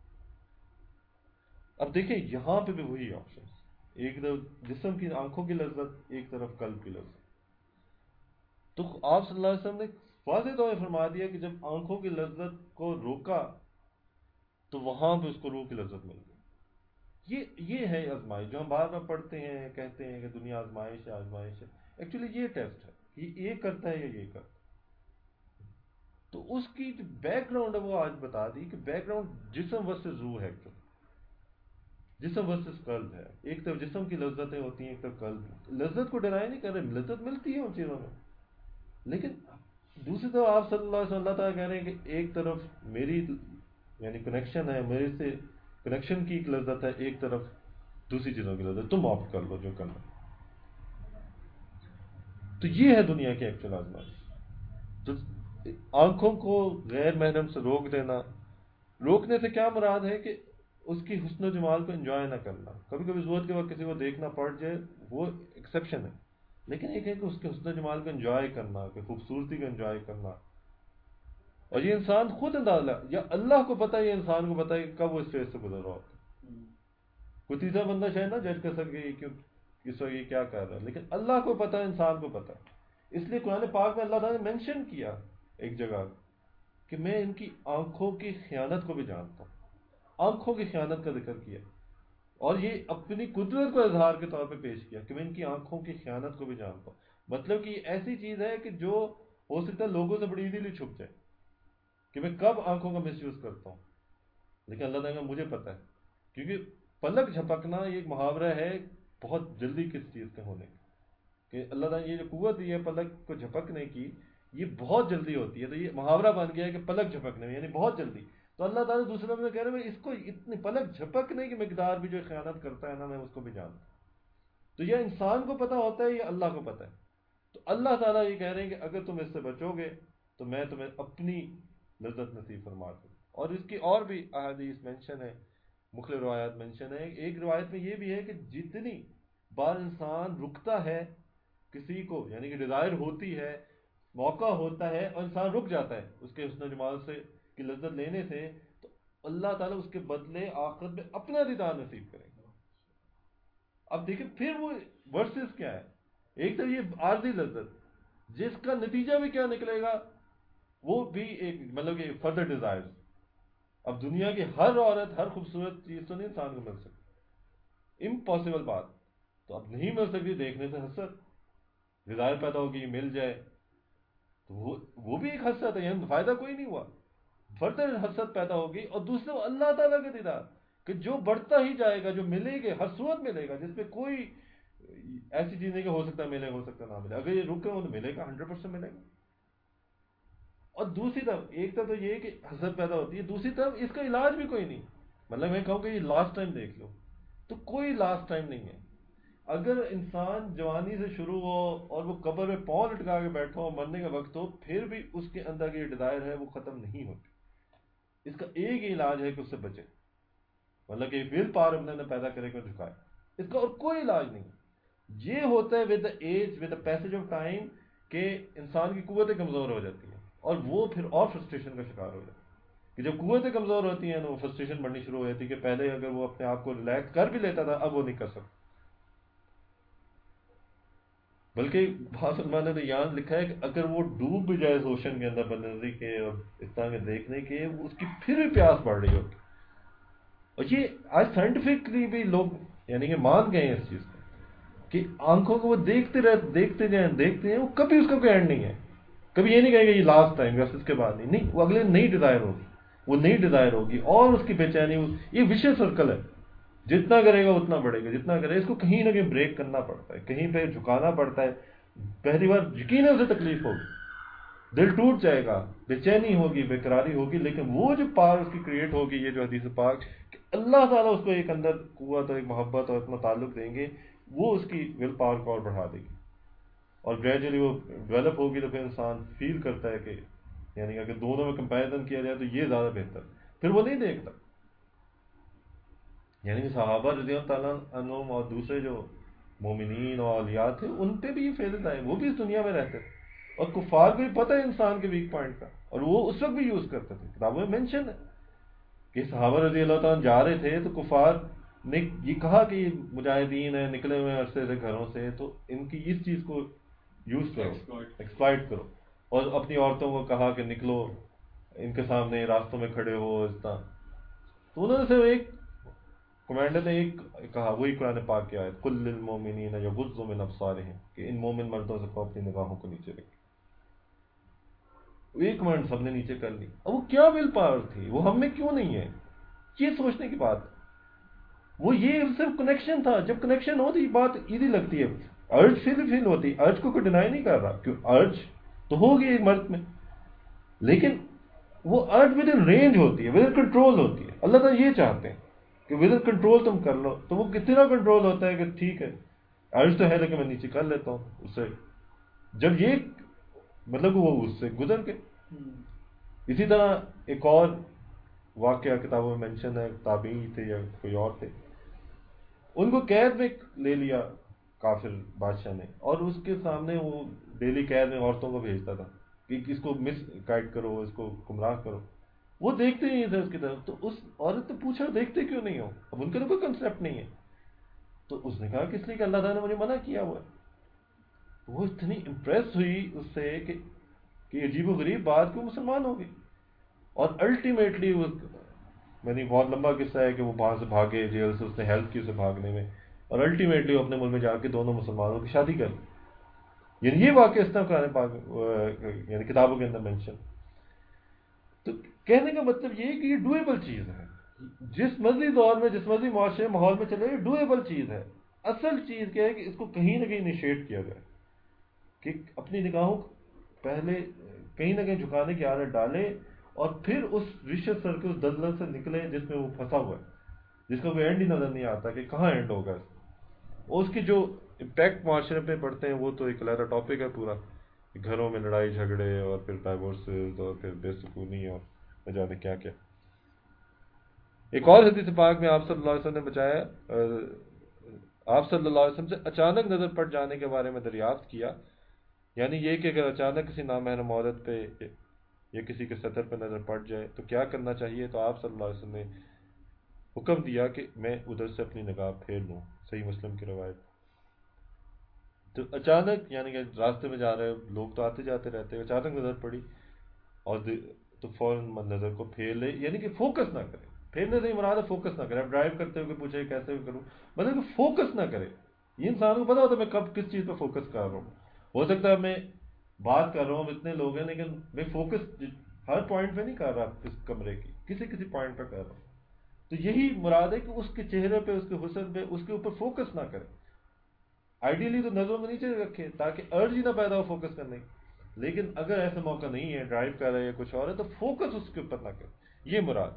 اب دیکھیں یہاں پہ بھی وہی آپشن, ایک طرف جسم کی آنکھوں کی لذت, ایک طرف قلب کی لذت. تو آپ صلی اللہ علیہ وسلم نے واضح طور پر فرما دیا کہ جب آنکھوں کی لذت کو روکا تو وہاں پہ اس کو روح کی لذت مل گئی. یہ یہ ہے آزمائش جو ہم بار بار پڑھتے ہیں، کہتے ہیں کہ دنیا آزمائش ہے آزمائش ہے. ایکچولی یہ ٹیسٹ ہے، یہ یہ کرتا ہے یا یہ کرتا ہے. تو اس کی جو بیک گراؤنڈ ہے وہ آج بتا دی کہ بیک گراؤنڈ جسم ورسز روح ہے. ایکچولی جسم ورسز قلب ہے. ایک طرف جسم کی لذتیں ہوتی ہیں، ایک طرف قلب. لذت کو ڈرائی نہیں کر رہے، لذت ملتی ہے ان چیزوں میں، لیکن دوسری طرف آپ صلی اللہ علیہ وسلم اللہ تعالیٰ کہہ رہے ہیں کہ ایک طرف میری یعنی کنیکشن ہے، میرے سے کنیکشن کی ایک لذت ہے، ایک طرف دوسری چیزوں کی لذت. تم آپٹ کر لو جو کرنا. تو یہ ہے دنیا کی ایکچوئل آزمائش. تو آنکھوں کو غیر محرم سے روک دینا، روکنے سے کیا مراد ہے کہ اس کی حسن و جمال کو انجوائے نہ کرنا. کبھی کبھی ضرورت کے وقت کسی کو دیکھنا پڑ جائے وہ ایکسیپشن ہے، لیکن ایک ہے کہ اس کے حسن و جمال کو انجوائے کرنا، کہ خوبصورتی کو انجوائے کرنا. اور یہ انسان خود اندازہ یا اللہ کو پتہ ہے، یہ انسان کو پتہ ہے کہ کب وہ اس فیز سے گزر رہا ہوتا ہے. کوئی تیسرا بندہ شاید نہ جج کر سکے کہ اس وقت یہ کیا کر رہا ہے، لیکن اللہ کو پتہ ہے، انسان کو پتہ ہے. اس لیے قرآن پاک میں اللہ تعالیٰ نے مینشن کیا ایک جگہ کہ میں ان کی آنکھوں کی خیانت کو بھی جانتا ہوں. آنکھوں کی خیانت کا ذکر کیا، اور یہ اپنی قدرت کو اظہار کے طور پہ پیش کیا کہ میں ان کی آنکھوں کی خیانت کو بھی جانتا ہوں. مطلب کہ یہ ایسی چیز ہے کہ جو ہو سکتا ہے لوگوں سے بڑی ایزیلی چھپ جائے کہ میں کب آنکھوں کا مس یوز کرتا ہوں، لیکن اللہ تعالیٰ مجھے پتہ ہے. کیونکہ پلک جھپکنا یہ ایک محاورہ ہے بہت جلدی کس چیز کے ہونے کا، کہ اللہ تعالیٰ یہ جو قوت دی ہے پلک کو جھپکنے کی، یہ بہت جلدی ہوتی ہے. تو یہ محاورہ بن گیا ہے کہ پلک جھپکنے میں، یعنی بہت جلدی. تو اللہ تعالیٰ دوسرے لفظ میں کہہ رہے ہیں اس کو اتنی پلک جھپکنے کی مقدار بھی جو خیانت کرتا ہے نا، میں اس کو بھی جانتا ہوں. تو یہ انسان کو پتہ ہوتا ہے، یہ اللہ کو پتہ ہے. تو اللہ تعالیٰ یہ کہہ رہے ہیں کہ اگر تم اس سے بچو گے تو میں تمہیں اپنی لذت نصیب فرما دوں. اور اس کی اور بھی احادیث مینشن ہے، مختلف روایات مینشن ہے. ایک روایت میں یہ بھی ہے کہ جتنی بار انسان رکتا ہے کسی کو، یعنی کہ ڈیزائر ہوتی ہے، موقع ہوتا ہے اور انسان رک جاتا ہے اس کے حسن و جمال سے کی لذت لینے سے، تو اللہ تعالیٰ اس کے بدلے آخرت میں اپنا دیدار نصیب کرے گا. اب دیکھیں پھر وہ ورسز کیا ہے. ایک تو یہ عارضی لذت جس کا نتیجہ بھی کیا نکلے گا، وہ بھی ایک مطلب کہ فردر ڈیزائر. اب دنیا کی ہر عورت ہر خوبصورت چیز تو نہیں انسان کو مل سکتی، امپاسبل بات. تو اب نہیں مل سکتی، دیکھنے سے حسرت ڈیزائر پیدا ہوگی، مل جائے تو وہ وہ بھی ایک حسرت ہے، یعنی فائدہ کوئی نہیں ہوا، فردر حسرت پیدا ہوگی. اور دوسرے اللہ تعالیٰ کے دیدار کہ جو بڑھتا ہی جائے گا، جو ملے گا ہر صورت ملے گا، جس پہ کوئی ایسی چیز نہیں کہ ہو سکتا ملے ہو سکتا نہ ملے. اگر یہ رکے ہو تو ملے گا، ہنڈریڈ پرسینٹ ملے گا. اور دوسری طرف ایک طرف تو یہ ہے کہ حسرت پیدا ہوتی ہے، دوسری طرف اس کا علاج بھی کوئی نہیں. مطلب میں کہوں کہ یہ لاسٹ ٹائم دیکھ لو، تو کوئی لاسٹ ٹائم نہیں ہے. اگر انسان جوانی سے شروع ہو اور وہ قبر میں پاؤں لٹکا کے بیٹھا ہو، مرنے کا وقت ہو، پھر بھی اس کے اندر کی ڈیزائر ہے وہ ختم نہیں ہوتی. اس کا ایک ہی علاج ہے کہ اس سے بچے، مطلب کہ ول پاور اپنے نے پیدا کرے کر جھکائے. اس کا اور کوئی علاج نہیں. یہ ہوتا ہے with the age, with the passage of time, کہ انسان کی قوتیں کمزور ہو جاتی ہیں اور وہ پھر اور فرسٹریشن کا شکار ہو جاتا ہے. کہ جب قوتیں کمزور ہوتی ہیں تو وہ فرسٹریشن بڑھنی شروع ہو جاتی ہے کہ پہلے اگر وہ اپنے آپ کو ریلیکس کر بھی لیتا تھا اب وہ نہیں کر سکتا. بلکہ بہت علماء نے یہاں لکھا ہے کہ اگر وہ ڈوب بھی جائے اوشن کے اندر بنظری کے اور اس طرح کے دیکھنے کے، اس کی پھر بھی پیاس بڑھ رہی ہوگی. اور یہ آج سائنٹیفکلی بھی لوگ یعنی کہ مان گئے ہیں اس چیز کو کہ آنکھوں کو وہ دیکھتے رہتے دیکھتے جائیں دیکھتے ہیں، وہ کبھی اس کا کوئی اینڈ نہیں ہے. کبھی یہ نہیں کہیں گے یہ لاسٹ ٹائم بس اس کے بعد نہیں نہیں وہ اگلے نئی ڈیزائر ہوگی، وہ نئی ڈیزائر ہوگی اور اس کی بے چینی. یہ وشیس سرکل ہے، جتنا کرے گا اتنا بڑھے گا، جتنا کرے. اس کو کہیں نہ کہیں بریک کرنا پڑتا ہے، کہیں پہ جھکانا پڑتا ہے. پہلی بار یقیناً اسے تکلیف ہوگی، دل ٹوٹ جائے گا، بے چینی ہوگی، بے قراری ہوگی، لیکن وہ جو پار اس کی کریٹ ہوگی، یہ جو حدیث پاک کہ اللہ تعالیٰ اس کو ایک اندر قوت اور ایک محبت اور اتنا تعلق دیں گے، وہ اس کی ول پاور کو اور بڑھا دے گی. اور گریجولی وہ ڈیولپ ہوگی تو پھر انسان فیل کرتا ہے کہ یعنی کہ اگر دونوں میں کمپیریزن کیا جائے تو یہ زیادہ بہتر، پھر وہ نہیں دیکھتا. یعنی کہ صحابہ رضی اللہ تعالیٰ عنہم اور دوسرے جو مومنین اور اولیاء تھے ان پہ بھی یہ فیض آئے، وہ بھی اس دنیا میں رہتے تھے اور کفار کو بھی پتہ ہے انسان کے ویک پوائنٹ کا، اور وہ اس وقت بھی یوز کرتے تھے. کتابوں میں مینشن ہے کہ صحابہ رضی اللہ تعالیٰ جا رہے تھے تو کفار نے یہ کہا کہ یہ مجاہدین ہیں، نکلے ہوئے عرصے سے گھروں سے، تو ان کی اس چیز کو یوز کرو، ایکسپلائٹ کرو. اور اپنی عورتوں کو کہا کہ نکلو، ان کے سامنے راستوں میں کھڑے ہو اس طرح. تو انہوں نے صرف ایک کمانڈر نے ایک کہا، وہی قرآن پاک کی آیت قل للمؤمنین یغضوا من ابصارہم، کہ ان مومن مردوں سے کو اپنی نگاہوں کو نیچے رکھیں. ایک کمانڈ سب نے نیچے کر لی. اب وہ کیا ول پاور تھی، وہ ہم میں کیوں نہیں ہے، یہ سوچنے کی بات. وہ یہ صرف کنیکشن تھا. جب کنیکشن ہو تو یہ بات ایزی لگتی ہے. ارج فیل فیل ہوتی، ارج کو کوئی ڈینائی نہیں کر رہا، کیوں ارج تو ہوگی ایک مرد میں، لیکن وہ ارج ود ان رینج ہوتی ہے، ود ان کنٹرول ہوتی ہے. اللہ تعالیٰ یہ چاہتے ہیں کہ ود ان کنٹرول تم کر لو. تو وہ کتنا کنٹرول ہوتا ہے کہ ٹھیک ہے ارج تو ہے لیکن میں نیچے کر لیتا ہوں اسے. جب یہ مطلب وہ اس سے گزر کے. اسی طرح ایک اور واقعہ کتابوں میں مینشن ہے، تابعی تھے یا کوئی اور تھے، ان کو قید میں لے لیا کافر بادشاہ نے، اور اس کے سامنے وہ ڈیلی قید میں عورتوں کو بھیجتا تھا کہ اس کو مس گائڈ کرو، اس کو گمراہ کرو. وہ دیکھتے ہی نہیں تھے اس کی طرف. تو اس عورت نے پوچھا دیکھتے کیوں نہیں ہو؟ اب ان کا تو کوئی کنسیپٹ نہیں ہے. تو اس نے کہا کہ اس لیے کہ اللہ تعالیٰ نے مجھے منع کیا ہوا ہے. وہ اتنی امپریس ہوئی اس سے کہ کہ عجیب و غریب بات کو مسلمان ہو گئی. اور الٹیمیٹلی وہ میں نے بہت لمبا قصہ ہے کہ وہ وہاں سے بھاگے جیل سے، اس نے ہیلپ کی اسے بھاگنے میں، اور الٹیمیٹلی وہ اپنے ملک میں جا کے دونوں مسلمانوں کی شادی کر لی. یعنی یہ واقعہ اس طرح قرآن پاک یعنی کتابوں کے اندر مینشن. تو کہنے کا مطلب یہ ہے کہ یہ ڈویبل چیز ہے. جس مرضی دور میں، جس مرضی معاشرے ماحول میں چلے، یہ ڈویبل چیز ہے. اصل چیز کیا ہے کہ اس کو کہیں نہ کہیں انیشیٹ کیا جائے، کہ اپنی نگاہوں پہلے کہیں نہ کہیں جھکانے کی عادت ڈالے، اور پھر اس ویشس سرکل، اس دلدل سے نکلے جس میں وہ پھنسا ہوا ہے، جس کا کوئی اینڈ ہی نظر نہیں آتا کہ کہاں اینڈ ہوگا. اور اس کی جو امپیکٹ معاشرے پہ پڑتے ہیں وہ تو ایک علیحدہ ٹاپک ہے پورا. گھروں میں لڑائی جھگڑے، اور پھر ڈائیورسز، اور پھر بے سکونی، اور نہ جانے کیا کیا. ایک اور حدیث پاک میں آپ صلی اللہ علیہ وسلم نے بچایا، آپ صلی اللہ علیہ وسلم سے اچانک نظر پڑ جانے کے بارے میں دریافت کیا. یعنی یہ کہ اگر اچانک کسی نامحرم عورت پہ یا کسی کے سطر پہ نظر پڑ جائے تو کیا کرنا چاہیے. تو آپ صلی اللہ علیہ وسلم نے حکم دیا کہ میں ادھر سے اپنی نگاہ پھیر لوں. صحیح مسلم کی روایت. تو اچانک یعنی کہ راستے میں جا رہے لوگ تو آتے جاتے رہتے ہیں، اچانک نظر پڑی اور تو فوراً نظر کو پھیر لے، یعنی کہ فوکس نہ کرے. پھیرنے سے ہی مراد ہے فوکس نہ کرے. اب ڈرائیو کرتے ہوئے پوچھے کیسے کروں، مطلب کہ فوکس نہ کرے. یہ انسان کو پتا ہوتا ہے میں کب کس چیز پہ فوکس کر رہا ہوں. ہو سکتا ہے میں بات کر رہا ہوں، اتنے لوگ ہیں، لیکن میں فوکس ہر پوائنٹ پہ نہیں کر رہا، اس کمرے کی کسی کسی پوائنٹ پہ کر رہا ہوں. تو یہی مراد ہے کہ اس کے چہرے پہ، اس کے حسن پہ، اس کے اوپر فوکس نہ کرے. آئیڈیلی تو نظروں کو نیچے رکھے تاکہ ارج ہی نہ پیدا ہو فوکس کرنے کی. لیکن اگر ایسا موقع نہیں ہے، ڈرائیو کر رہے ہیں کچھ اور ہے، تو فوکس اس کے اوپر نہ کرے. یہ مراد.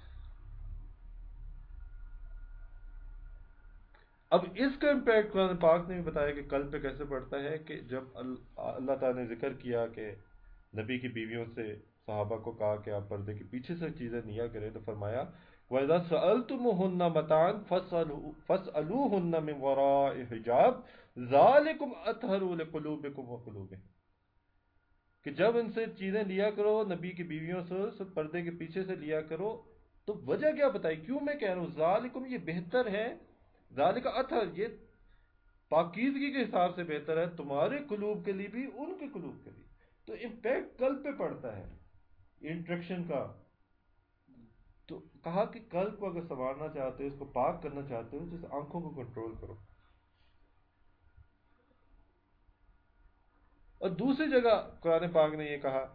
اب اس کا امپیکٹ قرآن پاک نے بھی بتایا کہ قلب پہ کیسے پڑتا ہے. کہ جب اللہ تعالیٰ نے ذکر کیا کہ نبی کی بیویوں سے صحابہ کو کہا کہ آپ پردے کے پیچھے سے چیزیں لیا کریں، تو فرمایا وَإِذَا سَأَلْتُمُوهُنَّ مَتَاعًا فَاسْأَلُوهُنَّ مِنْ وَرَاءِ حِجَابٍ ذَلِكُمْ أَطْهَرُ لِقُلُوبِكُمْ وَقُلُوبِهِمْ. کہ جب ان سے چیزیں لیا کرو، نبی کی بیویوں سے پردے کے پیچھے سے لیا کرو، تو وجہ کیا بتائی، کیوں میں کہہ رہا ہوں ذالکم، یہ بہتر ہے، ذالک اطہر، یہ پاکیزگی کے حساب سے بہتر ہے تمہارے قلوب کے لیے بھی، ان کے قلوب کے لیے. تو امپیکٹ قلب پہ پڑتا ہے انٹریکشن کا. تو کہا کہ قلب کو اگر سنوارنا چاہتے ہو، اس کو پاک کرنا چاہتے ہو، جیسے آنکھوں کو کنٹرول کرو. اور دوسری جگہ قرآن پاک نے یہ کہا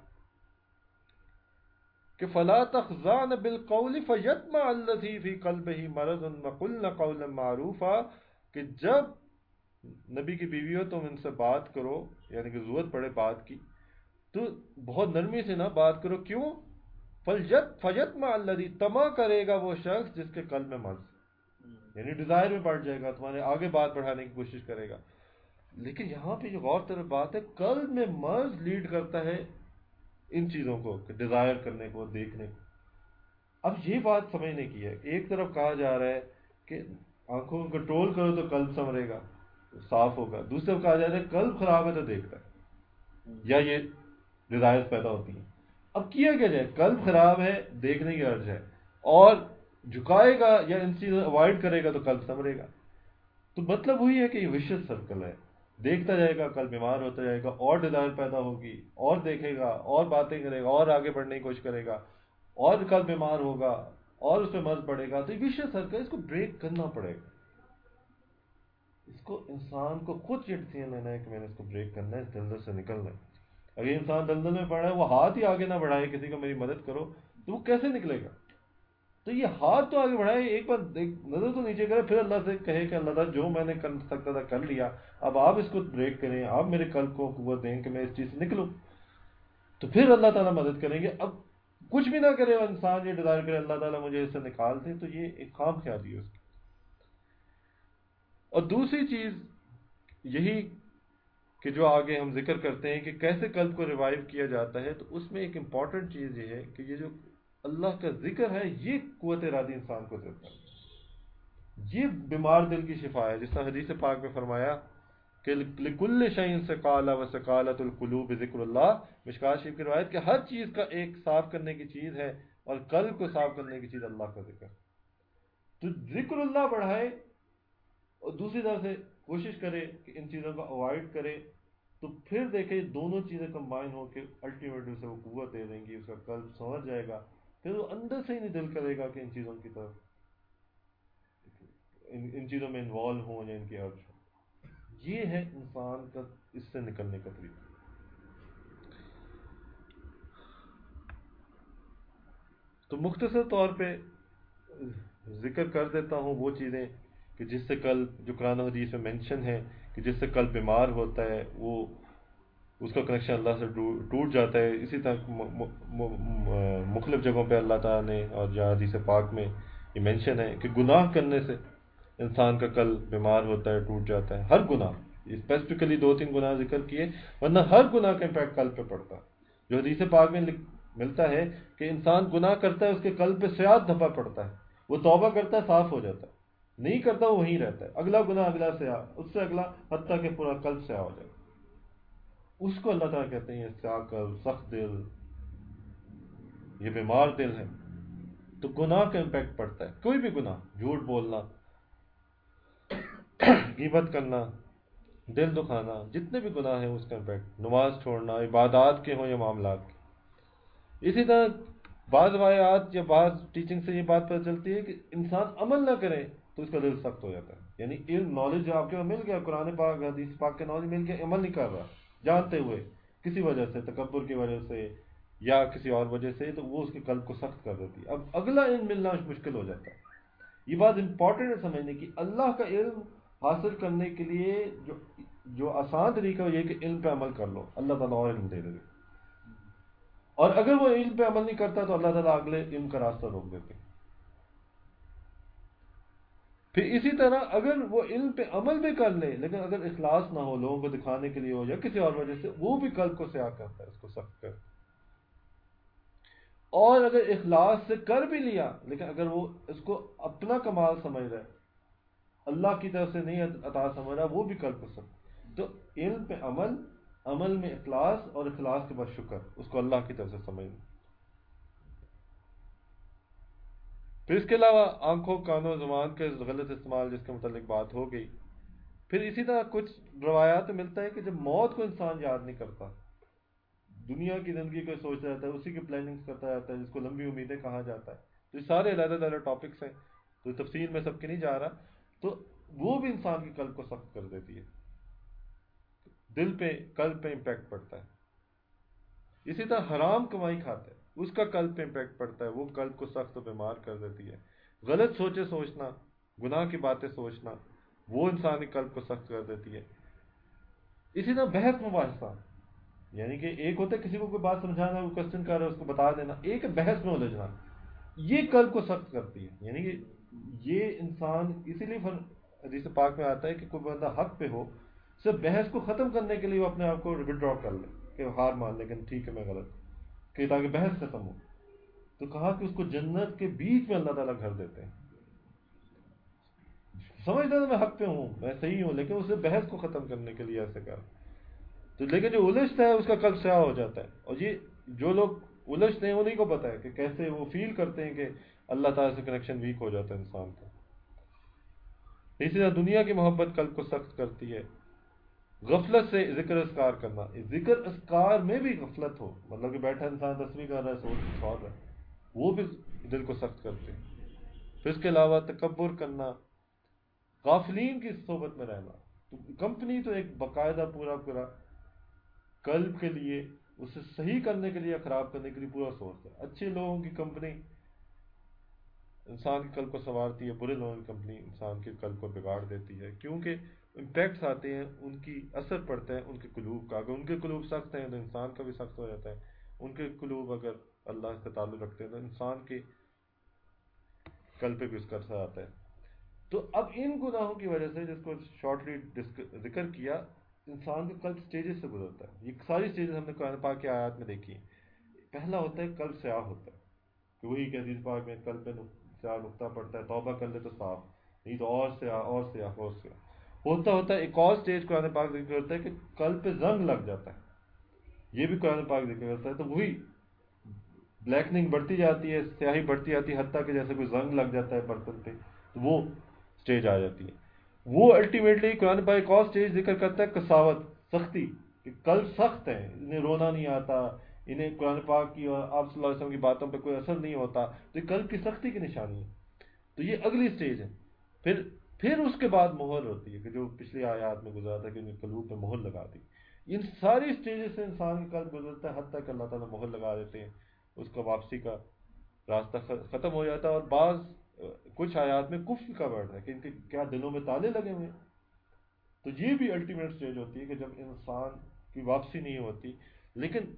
کہ فَلَا تَخْضَعْنَ بِالْقَوْلِ فَيَطْمَعَ الَّذِي فِي قَلْبِهِ مَرَضٌ وَقُلْنَ قَوْلًا مَّعْرُوفًا. کہ جب نبی کی بیویوں تم ان سے بات کرو، یعنی کہ ضرورت پڑے بات کی، تو بہت نرمی سے نہ بات کرو. کیوں؟ فَيَطْمَعَ الَّذِي، طمع کرے گا وہ شخص جس کے قلب میں مرض، یعنی ڈیزائر میں پڑ جائے گا، تمہارے آگے بات بڑھانے کی کوشش کرے گا. لیکن یہاں پہ جو غور طرف بات ہے، قلب میں مرض لیڈ کرتا ہے ان چیزوں کو، کہ ڈیزائر کرنے کو، دیکھنے کو. اب یہ بات سمجھنے کی ہے. ایک طرف کہا جا رہا ہے کہ آنکھوں کو کنٹرول کرو تو قلب سنورے گا، صاف ہوگا. دوسری طرف کہا جا رہا ہے قلب خراب ہے تو دیکھتا ہے، یا یہ ڈیزائر پیدا ہوتی ہیں. اب کیا کیا جائے؟ قلب خراب ہے، دیکھنے کی عرض ہے، اور جھکائے گا یا ان چیزوں اوائڈ کرے گا تو قلب سنورے گا. تو مطلب وہی ہے کہ یہ وشس سرکل ہے. دیکھتا جائے گا، قلب بیمار ہوتا جائے گا، اور ڈیزائر پیدا ہوگی، اور دیکھے گا، اور باتیں کرے گا، اور آگے بڑھنے کی کوشش کرے گا، اور قلب بیمار ہوگا، اور اس پہ مرض پڑے گا تو یہ ویشیس سرکل ہے، اس کو بریک کرنا پڑے گا. اس کو انسان کو خود یہ ڈیسیژن لینا ہے کہ میں نے اس کو بریک کرنا ہے، اس دلدل سے نکلنا ہے. اگر انسان دلدل میں پڑا ہے، وہ ہاتھ ہی آگے نہ بڑھائے کسی کو میری مدد کرو، تو وہ کیسے نکلے گا؟ تو یہ ہاتھ تو آگے بڑھائے، ایک بار نظر تو نیچے کرے، پھر اللہ سے کہے کہ اللہ تعالیٰ جو میں نے کر سکتا تھا کر لیا، اب آپ اس کو بریک کریں، آپ میرے قلب کو قوت دیں کہ میں اس چیز سے نکلوں. تو پھر اللہ تعالیٰ مدد کریں گے. اب کچھ بھی نہ کرے انسان، یہ ڈیزائر کرے اللہ تعالیٰ مجھے اس سے نکال دے، تو یہ ایک خام خیالی ہے اس کی. اور دوسری چیز یہی کہ جو آگے ہم ذکر کرتے ہیں کہ کیسے قلب کو ریوائیو کیا جاتا ہے، تو اس میں ایک امپورٹنٹ چیز یہ ہے کہ یہ جو اللہ کا ذکر ہے یہ قوت ارادی انسان کو دیتا ہے. یہ بیمار دل کی شفا ہے، جس طرح حدیث پاک میں فرمایا کہ لکل شیء سقالہ و سقالۃ القلوب ذکر اللہ. مشکوٰۃ شریف کی روایت کہ ہر چیز کا ایک صاف کرنے کی چیز ہے، اور قلب کو صاف کرنے کی چیز اللہ کا ذکر. تو ذکر اللہ بڑھائے اور دوسری طرف سے کوشش کرے کہ ان چیزوں کو اوائڈ کرے، تو پھر دیکھیں دونوں چیزیں کمبائن ہو کے الٹیمیٹلی سے وہ قوت دے دیں گی، اس کا قلب سمجھ جائے گا، پھر وہ اندر سے ہی نہیں دل کرے گا کہ ان چیزوں کی طرف ان, ان چیزوں میں انوالو ہوں یا ان کی ارج ہو. یہ ہے انسان کا اس سے نکلنے کا طریقہ. تو مختصر طور پہ ذکر کر دیتا ہوں وہ چیزیں کہ جس سے قلب، جو قرآن و حدیث میں مینشن ہے کہ جس سے قلب بیمار ہوتا ہے، وہ اس کا کنیکشن اللہ سے ٹوٹ جاتا ہے. اسی طرح مختلف جگہوں پہ اللہ تعالیٰ نے اور جہاں حدیث پاک میں یہ مینشن ہے کہ گناہ کرنے سے انسان کا قلب بیمار ہوتا ہے، ٹوٹ جاتا ہے. ہر گناہ، اسپیسیفکلی دو تین گناہ ذکر کیے، ورنہ ہر گناہ کا امپیکٹ قلب پہ پڑتا ہے. جو حدیث پاک میں ملتا ہے کہ انسان گناہ کرتا ہے، اس کے قلب پہ سیاہ دھبا پڑتا ہے، وہ توبہ کرتا ہے، صاف ہو جاتا ہے، نہیں کرتا وہ وہیں رہتا ہے، اگلا گناہ اگلا سیاہ، اس سے اگلا، حتیٰ کہ پورا قلب سیاہ ہو جائے. اس کو اللہ تعالیٰ کہتے ہیں سیاہ قلب، سخت دل، یہ بیمار دل ہے. تو گناہ کا امپیکٹ پڑتا ہے، کوئی بھی گناہ، جھوٹ بولنا، غیبت کرنا، دل دکھانا، جتنے بھی گناہ ہیں اس کا امپیکٹ. نماز چھوڑنا، عبادات کے ہوں یا معاملات کے. اسی طرح بعض روایات یا بعض ٹیچنگ سے یہ بات پتہ چلتی ہے کہ انسان عمل نہ کرے تو اس کا دل سخت ہو جاتا ہے. یعنی علم، نالج جو آپ کے پاس مل گیا، قرآن پاک حدیث پاک کے نالج مل گیا، عمل نہیں کر رہا جانتے ہوئے، کسی وجہ سے، تکبر کی وجہ سے یا کسی اور وجہ سے، تو وہ اس کے قلب کو سخت کر دیتی ہے. اب اگلا علم ملنا مشکل ہو جاتا ہے. یہ بات امپورٹنٹ ہے سمجھنے کی. اللہ کا علم حاصل کرنے کے لیے جو جو آسان طریقہ یہ کہ علم پہ عمل کر لو، اللہ تعالیٰ اور علم دے دے. اور اگر وہ علم پہ عمل نہیں کرتا تو اللہ تعالیٰ اگلے علم کا راستہ روک دیتے. پھر اسی طرح اگر وہ علم پہ عمل بھی کر لے، لیکن اگر اخلاص نہ ہو، لوگوں کو دکھانے کے لیے ہو یا کسی اور وجہ سے، وہ بھی قلب کو سیاہ کرتا ہے، اس کو سخت کرتا ہے. اور اگر اخلاص سے کر بھی لیا، لیکن اگر وہ اس کو اپنا کمال سمجھ رہا ہے، اللہ کی طرف سے نہیں عطا سمجھ رہا، وہ بھی قلب کو سخت. تو علم پہ عمل، عمل میں اخلاص، اور اخلاص کے بعد شکر، اس کو اللہ کی طرف سے سمجھنا. پھر اس کے علاوہ آنکھوں، کانوں، زبان کے غلط استعمال جس کے متعلق بات ہو گئی. پھر اسی طرح کچھ روایات میں ملتا ہے کہ جب موت کو انسان یاد نہیں کرتا، دنیا کی زندگی کو سوچتا رہتا ہے، اسی کی پلاننگز کرتا رہتا ہے، جس کو لمبی امیدیں کہا جاتا ہے. تو یہ سارے علیحدہ علیحدہ ٹاپکس ہیں، تو تفصیل میں سب کے نہیں جا رہا. تو وہ بھی انسان کے قلب کو سخت کر دیتی ہے، دل پہ، قلب پہ امپیکٹ پڑتا ہے. اسی طرح حرام کمائی کھاتا ہے، اس کا قلب پہ امپیکٹ پڑتا ہے، وہ قلب کو سخت و بیمار کر دیتی ہے. غلط سوچے سوچنا، گناہ کی باتیں سوچنا، وہ انسانی قلب کو سخت کر دیتی ہے. اسی طرح بحث مباحثہ، یعنی کہ ایک ہوتا ہے کسی کو کوئی بات سمجھانا، وہ کوشچن کر رہا ہے، اس کو بتا دینا. ایک بحث میں الجھنا، یہ قلب کو سخت کرتی ہے. یعنی کہ یہ انسان، اسی لیے حدیث پاک میں آتا ہے کہ کوئی بندہ حق پہ ہو، صرف بحث کو ختم کرنے کے لیے وہ اپنے آپ کو وڈرا کر لے کہ ہار مان لے کہ ٹھیک ہے میں غلط، کہ تاکہ بحث ختم ہو. تو کہا کہ اس کو جنت کے بیچ میں اللہ تعالیٰ گھر دیتے ہیں. سمجھتا ہے میں حق پہ ہوں، میں صحیح ہوں، لیکن اسے بحث کو ختم کرنے کے لیے ایسے کر. تو لیکن جو الجھتا ہے اس کا قلب سیاہ ہو جاتا ہے. اور یہ جو لوگ الجھتے ہیں انہیں کو پتا ہے کہ کیسے وہ فیل کرتے ہیں کہ اللہ تعالیٰ سے کنیکشن ویک ہو جاتا ہے انسان کا. اسی طرح دنیا کی محبت قلب کو سخت کرتی ہے. غفلت سے ذکر اذکار کرنا، ذکر اذکار میں بھی غفلت ہو، مطلب کہ بیٹھا انسان تسبیح کر رہا ہے، سوچ چھوڑ رہا ہے، وہ بھی دل کو سخت کرتے ہیں. پھر اس کے علاوہ تکبر کرنا، غافلین کی صحبت میں رہنا. تو کمپنی تو ایک باقاعدہ پورا پورا قلب کے لیے، اسے صحیح کرنے کے لیے، خراب کرنے کے لیے پورا سوچتا ہے. اچھے لوگوں کی کمپنی انسان کے قلب کو سنوارتی ہے، برے لوگوں کی کمپنی انسان کے قلب کو بگاڑ دیتی ہے، کیونکہ امپیکٹس آتے ہیں، ان کی اثر پڑتا ہے ان کے قلوب کا. اگر ان کے قلوب سخت ہیں تو انسان کا بھی سخت ہو جاتا ہے. ان کے قلوب اگر اللہ سے تعلق رکھتے ہیں تو انسان کے قلب پہ بھی اس کا اثر آتا ہے. تو اب ان گناہوں کی وجہ سے، جس کو شارٹلی ذکر کیا، انسان کا قلب سٹیجز سے گزرتا ہے. یہ ساری سٹیجز ہم نے قرآن پاک کی آیات میں دیکھی ہیں. پہلا ہوتا ہے قلب سیاہ ہوتا ہے، کہ وہی کہ حدیث پاک میں قلب پہ سیاہ نقطہ پڑتا ہے، توبہ کر لے تو صاف، نہیں تو اور سیاہ اور سیاہ اور سیاہ ہوتا ہوتا ہے. ایک اور سٹیج قرآن پاک ذکر کرتا ہے کہ قلب پہ زنگ لگ جاتا ہے. یہ بھی قرآن پاک ذکر کرتا ہے. تو وہی بلیکننگ بڑھتی جاتی ہے، سیاہی بڑھتی جاتی ہے، حتیٰ کہ جیسے کوئی زنگ لگ جاتا ہے برتن پہ، تو وہ سٹیج آ جاتی ہے. وہ الٹیمیٹلی قرآن پاک ایک اور سٹیج ذکر کرتا ہے، قساوت، سختی، کہ قلب سخت ہے، انہیں رونا نہیں آتا، انہیں قرآن پاک کی اور آپ صلی اللہ علیہ وسلم کی باتوں پہ کوئی اثر نہیں ہوتا. تو یہ قلب کی سختی کی نشانی ہے. تو یہ اگلی سٹیج ہے. پھر پھر اس کے بعد مہر ہوتی ہے، کہ جو پچھلی آیات میں گزرا تھا کہ انہیں قلوب پہ مہر لگا دی. ان ساری سٹیجز سے انسان کا قلب گزرتا ہے، حتیٰ کہ اللہ تعالیٰ مہر لگا دیتے ہیں، اس کا واپسی کا راستہ ختم ہو جاتا ہے. اور بعض کچھ آیات میں کفر کا ورڈ ہے کہ ان کے کیا دلوں میں تالے لگے ہوئے ہیں. تو یہ بھی الٹیمیٹ سٹیج ہوتی ہے کہ جب انسان کی واپسی نہیں ہوتی. لیکن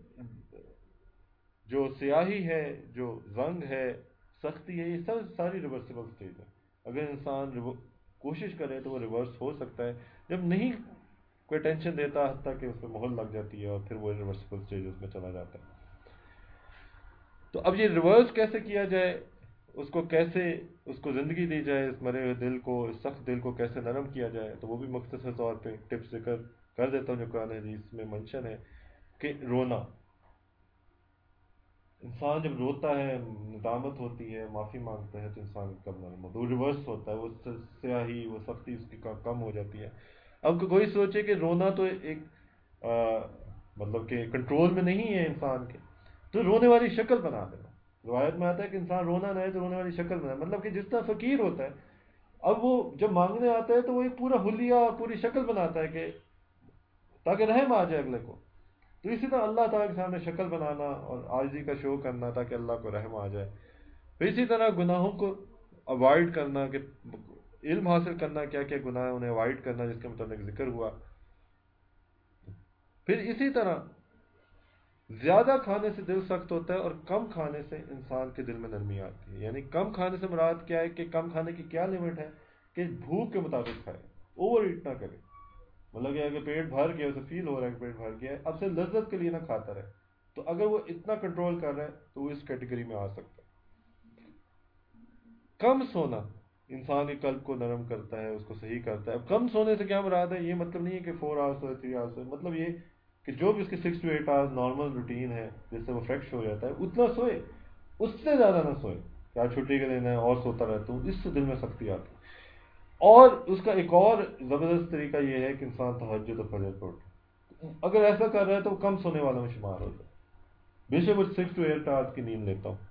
جو سیاہی ہے، جو زنگ ہے، سختی ہے، یہ سب ساری ریورسیبل سٹیج ہے. اگر انسان کوشش کرے تو وہ ریورس ہو سکتا ہے. جب نہیں کوئی ٹینشن دیتا، حتیٰ کہ اس پہ مہر لگ جاتی ہے اور پھر وہ ریورسیبل سٹیج اس میں چلا جاتا ہے. تو اب یہ ریورس کیسے کیا جائے، اس کو کیسے اس کو زندگی دی جائے، اس مرے ہوئے دل کو، اس سخت دل کو کیسے نرم کیا جائے، تو وہ بھی مختصر طور پہ ٹپس ذکر کر دیتا ہوں جو قرآن حدیث میں منشن ہے. کہ رونا، انسان جب روتا ہے، ندامت ہوتی ہے، معافی مانگتا ہے، تو انسان کب نرم ہوتا ہے، وہ ریورس ہوتا ہے، وہ سیاہی، وہ سختی اس کی کم ہو جاتی ہے. اب کوئی سوچے کہ رونا تو ایک آ, مطلب کہ کنٹرول میں نہیں ہے انسان کے، تو رونے والی شکل بنا دینا. روایت میں آتا ہے کہ انسان رونا نہ ہے تو رونے والی شکل بنا، مطلب کہ جس طرح فقیر ہوتا ہے، اب وہ جب مانگنے آتا ہے تو وہ ایک پورا حلیہ اور پوری شکل بناتا ہے کہ تاکہ رحم آ جائے اگلے کو. تو اسی طرح اللہ تعالیٰ کے سامنے شکل بنانا اور عاجزی کا شو کرنا تاکہ اللہ کو رحم آ جائے. پھر اسی طرح گناہوں کو اوائڈ کرنا، کہ علم حاصل کرنا کیا کیا گناہ انہیں اوائڈ کرنا جس کے متعلق ذکر ہوا. پھر اسی طرح زیادہ کھانے سے دل سخت ہوتا ہے اور کم کھانے سے انسان کے دل میں نرمی آتی ہے. یعنی کم کھانے سے مراد کیا ہے، کہ کم کھانے کی کیا لمٹ ہے، کہ بھوک کے مطابق کھائے، اوور ایٹ نہ کرے. مطلب کہ اگر پیٹ بھر گیا، اسے فیل ہو رہا ہے کہ پیٹ بھر گیا ہے، اب سے لذت کے لیے نہ کھاتا رہے. تو اگر وہ اتنا کنٹرول کر رہا ہے تو وہ اس کیٹیگری میں آ سکتا ہے. کم سونا انسان کے قلب کو نرم کرتا ہے، اس کو صحیح کرتا ہے. اب کم سونے سے کیا مراد ہے، یہ مطلب نہیں ہے کہ فور آورس سوئے، تھری آورس سوئے، مطلب یہ کہ جو بھی اس کے six to eight hours normal routine ہے جس سے وہ فریش ہو جاتا ہے اتنا سوئے، اس سے زیادہ نہ سوئے. کیا چھٹی کے دن ہے اور سوتا رہتا ہوں، اس سے دل میں سختی آتی ہے. اور اس کا ایک اور زبردست طریقہ یہ ہے کہ انسان تہجد و فجر کو اٹھے. اگر ایسا کر رہا ہے تو وہ کم سونے والوں میں شمار ہوتا ہے، بے شک وہ سکس ٹو ایٹ آورس کی نیند لیتا ہوں.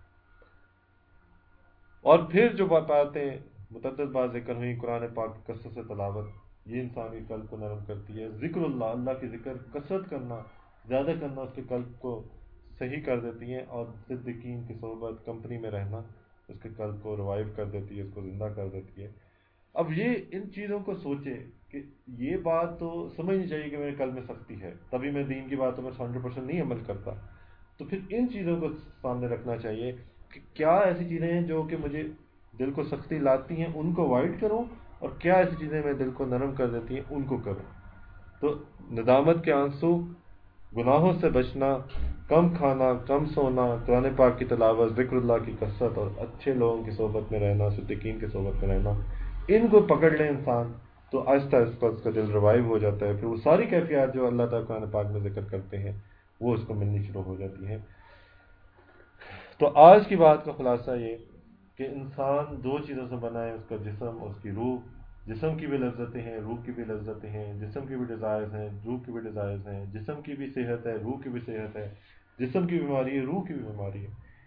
اور پھر جو باتیں متعدد بات ذکر ہوئی قرآن پاک کی کثرت سے تلاوت، یہ انسان کے قلب کو نرم کرتی ہے. ذکر اللہ، اللہ کی ذکر کثرت کرنا، زیادہ کرنا، اس کے قلب کو صحیح کر دیتی ہیں. اور صدیقین کی صحبت، کمپنی میں رہنا اس کے قلب کو ریوائیو کر دیتی ہے، اس کو زندہ کر دیتی ہے. اب یہ ان چیزوں کو سوچے کہ یہ بات تو سمجھنی چاہیے کہ میرے قلب میں سختی ہے، تبھی میں دین کی باتوں میں ہنڈریڈ پرسینٹ نہیں عمل کرتا. تو پھر ان چیزوں کو سامنے رکھنا چاہیے کہ کیا ایسی چیزیں ہیں جو کہ مجھے دل کو سختی لاتی ہیں، ان کو اوائڈ کروں، اور کیا ایسی چیزیں میں دل کو نرم کر دیتی ہیں ان کو کروں. تو ندامت کے آنسو، گناہوں سے بچنا، کم کھانا، کم سونا، قرآن پاک کی تلاوت، ذکر اللہ کی کثرت، اور اچھے لوگوں کی صحبت میں رہنا، صدیقین کی صحبت میں رہنا، ان کو پکڑ لیں انسان تو آہستہ آہستہ اس کا دل ریوائیو ہو جاتا ہے. پھر وہ ساری کیفیات جو اللہ تعالیٰ قرآن پاک میں ذکر کرتے ہیں وہ اس کو ملنی شروع ہو جاتی ہیں. تو آج کی بات کا خلاصہ یہ کہ انسان دو چیزوں سے بنا ہے، اس کا جسم اور اس کی روح. جسم کی بھی لذتیں ہیں، روح کی بھی لذتیں ہیں. جسم کی بھی ڈیزائرز ہیں، روح کی بھی ڈیزائرز ہیں. جسم کی بھی صحت ہے، روح کی بھی صحت ہے. جسم کی بیماری ہے، روح کی بھی بیماری ہے.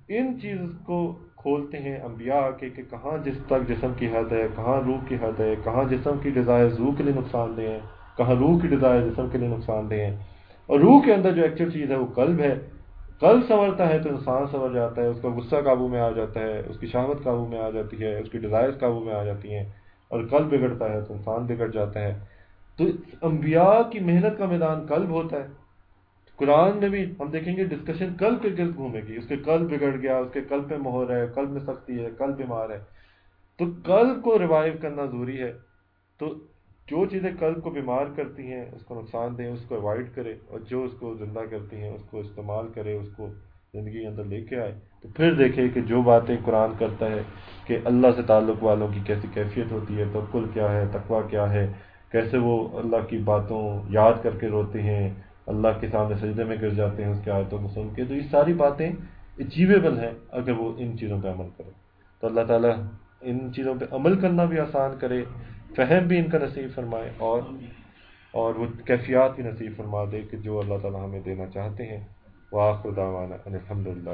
ان چیز کو کھولتے ہیں انبیاء آ کے کہ کہاں جس تک جسم کی حد ہے، کہاں روح کی حد ہے، کہاں جسم کی ڈیزائر روح کے لیے نقصان دہ ہیں، کہاں روح کی ڈیزائر جسم کے لیے نقصان دہ ہیں. اور روح کے اندر جو ایکچوئل چیز ہے وہ قلب ہے. قلب سنورتا ہے تو انسان سنور جاتا ہے، اس کا غصہ قابو میں آ جاتا ہے، اس کی شہوت قابو میں آ جاتی ہے، اس کی ڈیزائر قابو میں آ جاتی ہیں. اور قلب بگڑتا ہے تو انسان بگڑ جاتا ہے. تو انبیاء کی محنت کا میدان قلب ہوتا ہے. قرآن میں بھی ہم دیکھیں گے ڈسکشن قلب کے گرد گھومے گی. اس کے قلب بگڑ گیا، اس کے قلب پہ مہر ہے، قلب میں سختی ہے، قلب بیمار ہے. تو قلب کو ریوائیو کرنا ضروری ہے. تو جو چیزیں قلب کو بیمار کرتی ہیں، اس کو نقصان دیں، اس کو اوائڈ کرے، اور جو اس کو زندہ کرتی ہیں اس کو استعمال کرے، اس کو زندگی کے اندر لے کے آئے. تو پھر دیکھے کہ جو باتیں قرآن کرتا ہے کہ اللہ سے تعلق والوں کی کیسی کیفیت ہوتی ہے، توکل کیا ہے، تقویٰ کیا ہے، کیسے وہ اللہ کی باتوں یاد کر کے روتے ہیں، اللہ کے سامنے سجدے میں گر جاتے ہیں اس کی آیتوں کو سن کے. تو یہ ساری باتیں اچیویبل ہیں اگر وہ ان چیزوں پہ عمل کرے. تو اللہ تعالیٰ ان چیزوں پہ عمل کرنا بھی آسان کرے، فہم بھی ان کا نصیب فرمائے، اور اور وہ کیفیات بھی نصیب فرما دے کہ جو اللہ تعالیٰ ہمیں دینا چاہتے ہیں. وآخر دعوانا ان الحمدللہ.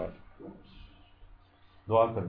دعا کریں.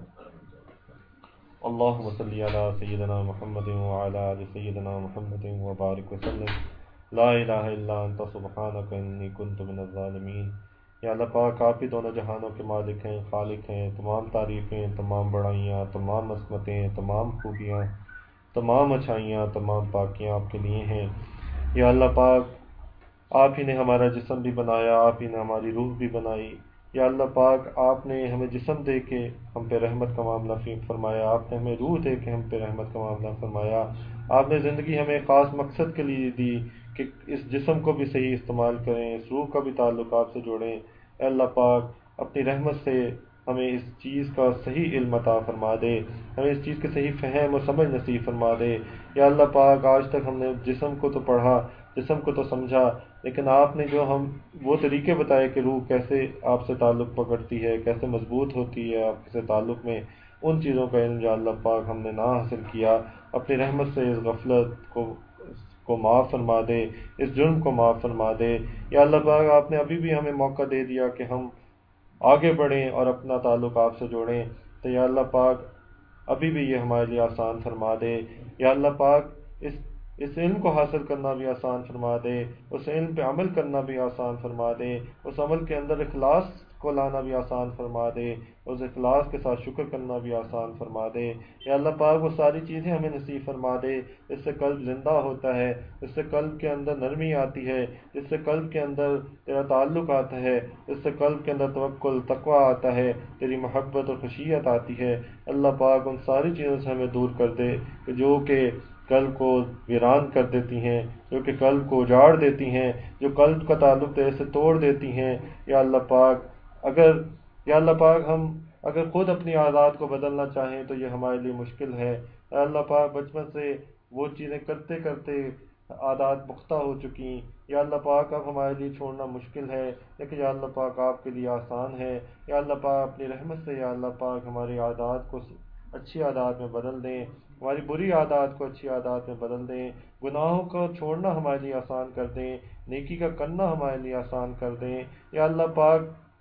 اللہم صلی علی سیدنا محمد وعلی آل سیدنا محمد وبارک وسلم. لا الہ الا انت سبحانک انی کنت من الظالمین. یا اللہ پاک، آپ ہی دونوں جہانوں کے مالک ہیں، خالق ہیں. تمام تعریفیں، تمام بڑائیاں، تمام عظمتیں، تمام خوبیاں، تمام اچھائیاں، تمام پاکیاں آپ کے لیے ہیں. یا اللہ پاک، آپ ہی نے ہمارا جسم بھی بنایا، آپ ہی نے ہماری روح بھی بنائی. یا اللہ پاک، آپ نے ہمیں جسم دے کے ہم پہ رحمت کا معاملہ فرمایا، آپ نے ہمیں روح دے کے ہم پہ رحمت کا معاملہ فرمایا. آپ نے زندگی ہمیں خاص مقصد کے لیے دی کہ اس جسم کو بھی صحیح استعمال کریں، اس روح کا بھی تعلق آپ سے جوڑیں. اے اللہ پاک، اپنی رحمت سے ہمیں اس چیز کا صحیح علم عطا فرما دے، ہمیں اس چیز کے صحیح فہم اور سمجھ نصیب فرما دے. یا اللہ پاک، آج تک ہم نے جسم کو تو پڑھا، جسم کو تو سمجھا، لیکن آپ نے جو ہم وہ طریقے بتائے کہ روح کیسے آپ سے تعلق پکڑتی ہے، کیسے مضبوط ہوتی ہے آپ سے تعلق میں، ان چیزوں کا علم یا اللہ پاک ہم نے نہ حاصل کیا. اپنی رحمت سے اس غفلت کو کو معاف فرما دے، اس جرم کو معاف فرما دے. یا اللہ پاک، آپ نے ابھی بھی ہمیں موقع دے دیا کہ ہم آگے بڑھیں اور اپنا تعلق آپ سے جوڑیں. تو یا اللہ پاک، ابھی بھی یہ ہمارے لیے آسان فرما دے. یا اللہ پاک، اس اس علم کو حاصل کرنا بھی آسان فرما دے، اس علم پہ عمل کرنا بھی آسان فرما دے، اس عمل کے اندر اخلاص کو لانا بھی آسان فرما دے، اس اخلاص کے ساتھ شکر کرنا بھی آسان فرما دے. یا اللہ پاک، وہ ساری چیزیں ہمیں نصیب فرما دے اس سے قلب زندہ ہوتا ہے، اس سے قلب کے اندر نرمی آتی ہے، اس سے قلب کے اندر تیرا تعلق آتا ہے، اس سے قلب کے اندر توکل تقویٰ آتا ہے، تیری محبت اور خشیت آتی ہے. اللہ پاک، ان ساری چیزوں سے ہمیں دور کر دے کہ جو کہ قلب کو ویران کر دیتی ہیں، جو کہ قلب کو اجاڑ دیتی ہیں، جو قلب کا تعلق تیرے سے توڑ دیتی ہیں. یا اللہ پاک، اگر یا اللہ پاک ہم اگر خود اپنی عادات کو بدلنا چاہیں تو یہ ہمارے لیے مشکل ہے. یا اللہ پاک، بچپن سے وہ چیزیں کرتے کرتے عادات پختہ ہو چکی. یا اللہ پاک، اب ہمارے لیے چھوڑنا مشکل ہے، لیکن یا اللہ پاک آپ کے لیے آسان ہے. یا اللہ پاک، اپنی رحمت سے یا اللہ پاک ہماری عادات کو اچھی عادات میں بدل دیں، ہماری بری عادات کو اچھی عادات میں بدل دیں، گناہوں کو چھوڑنا ہمارے لیے آسان کر دیں، نیکی کا کرنا ہمارے لیے آسان کر دیں. یا اللہ پاک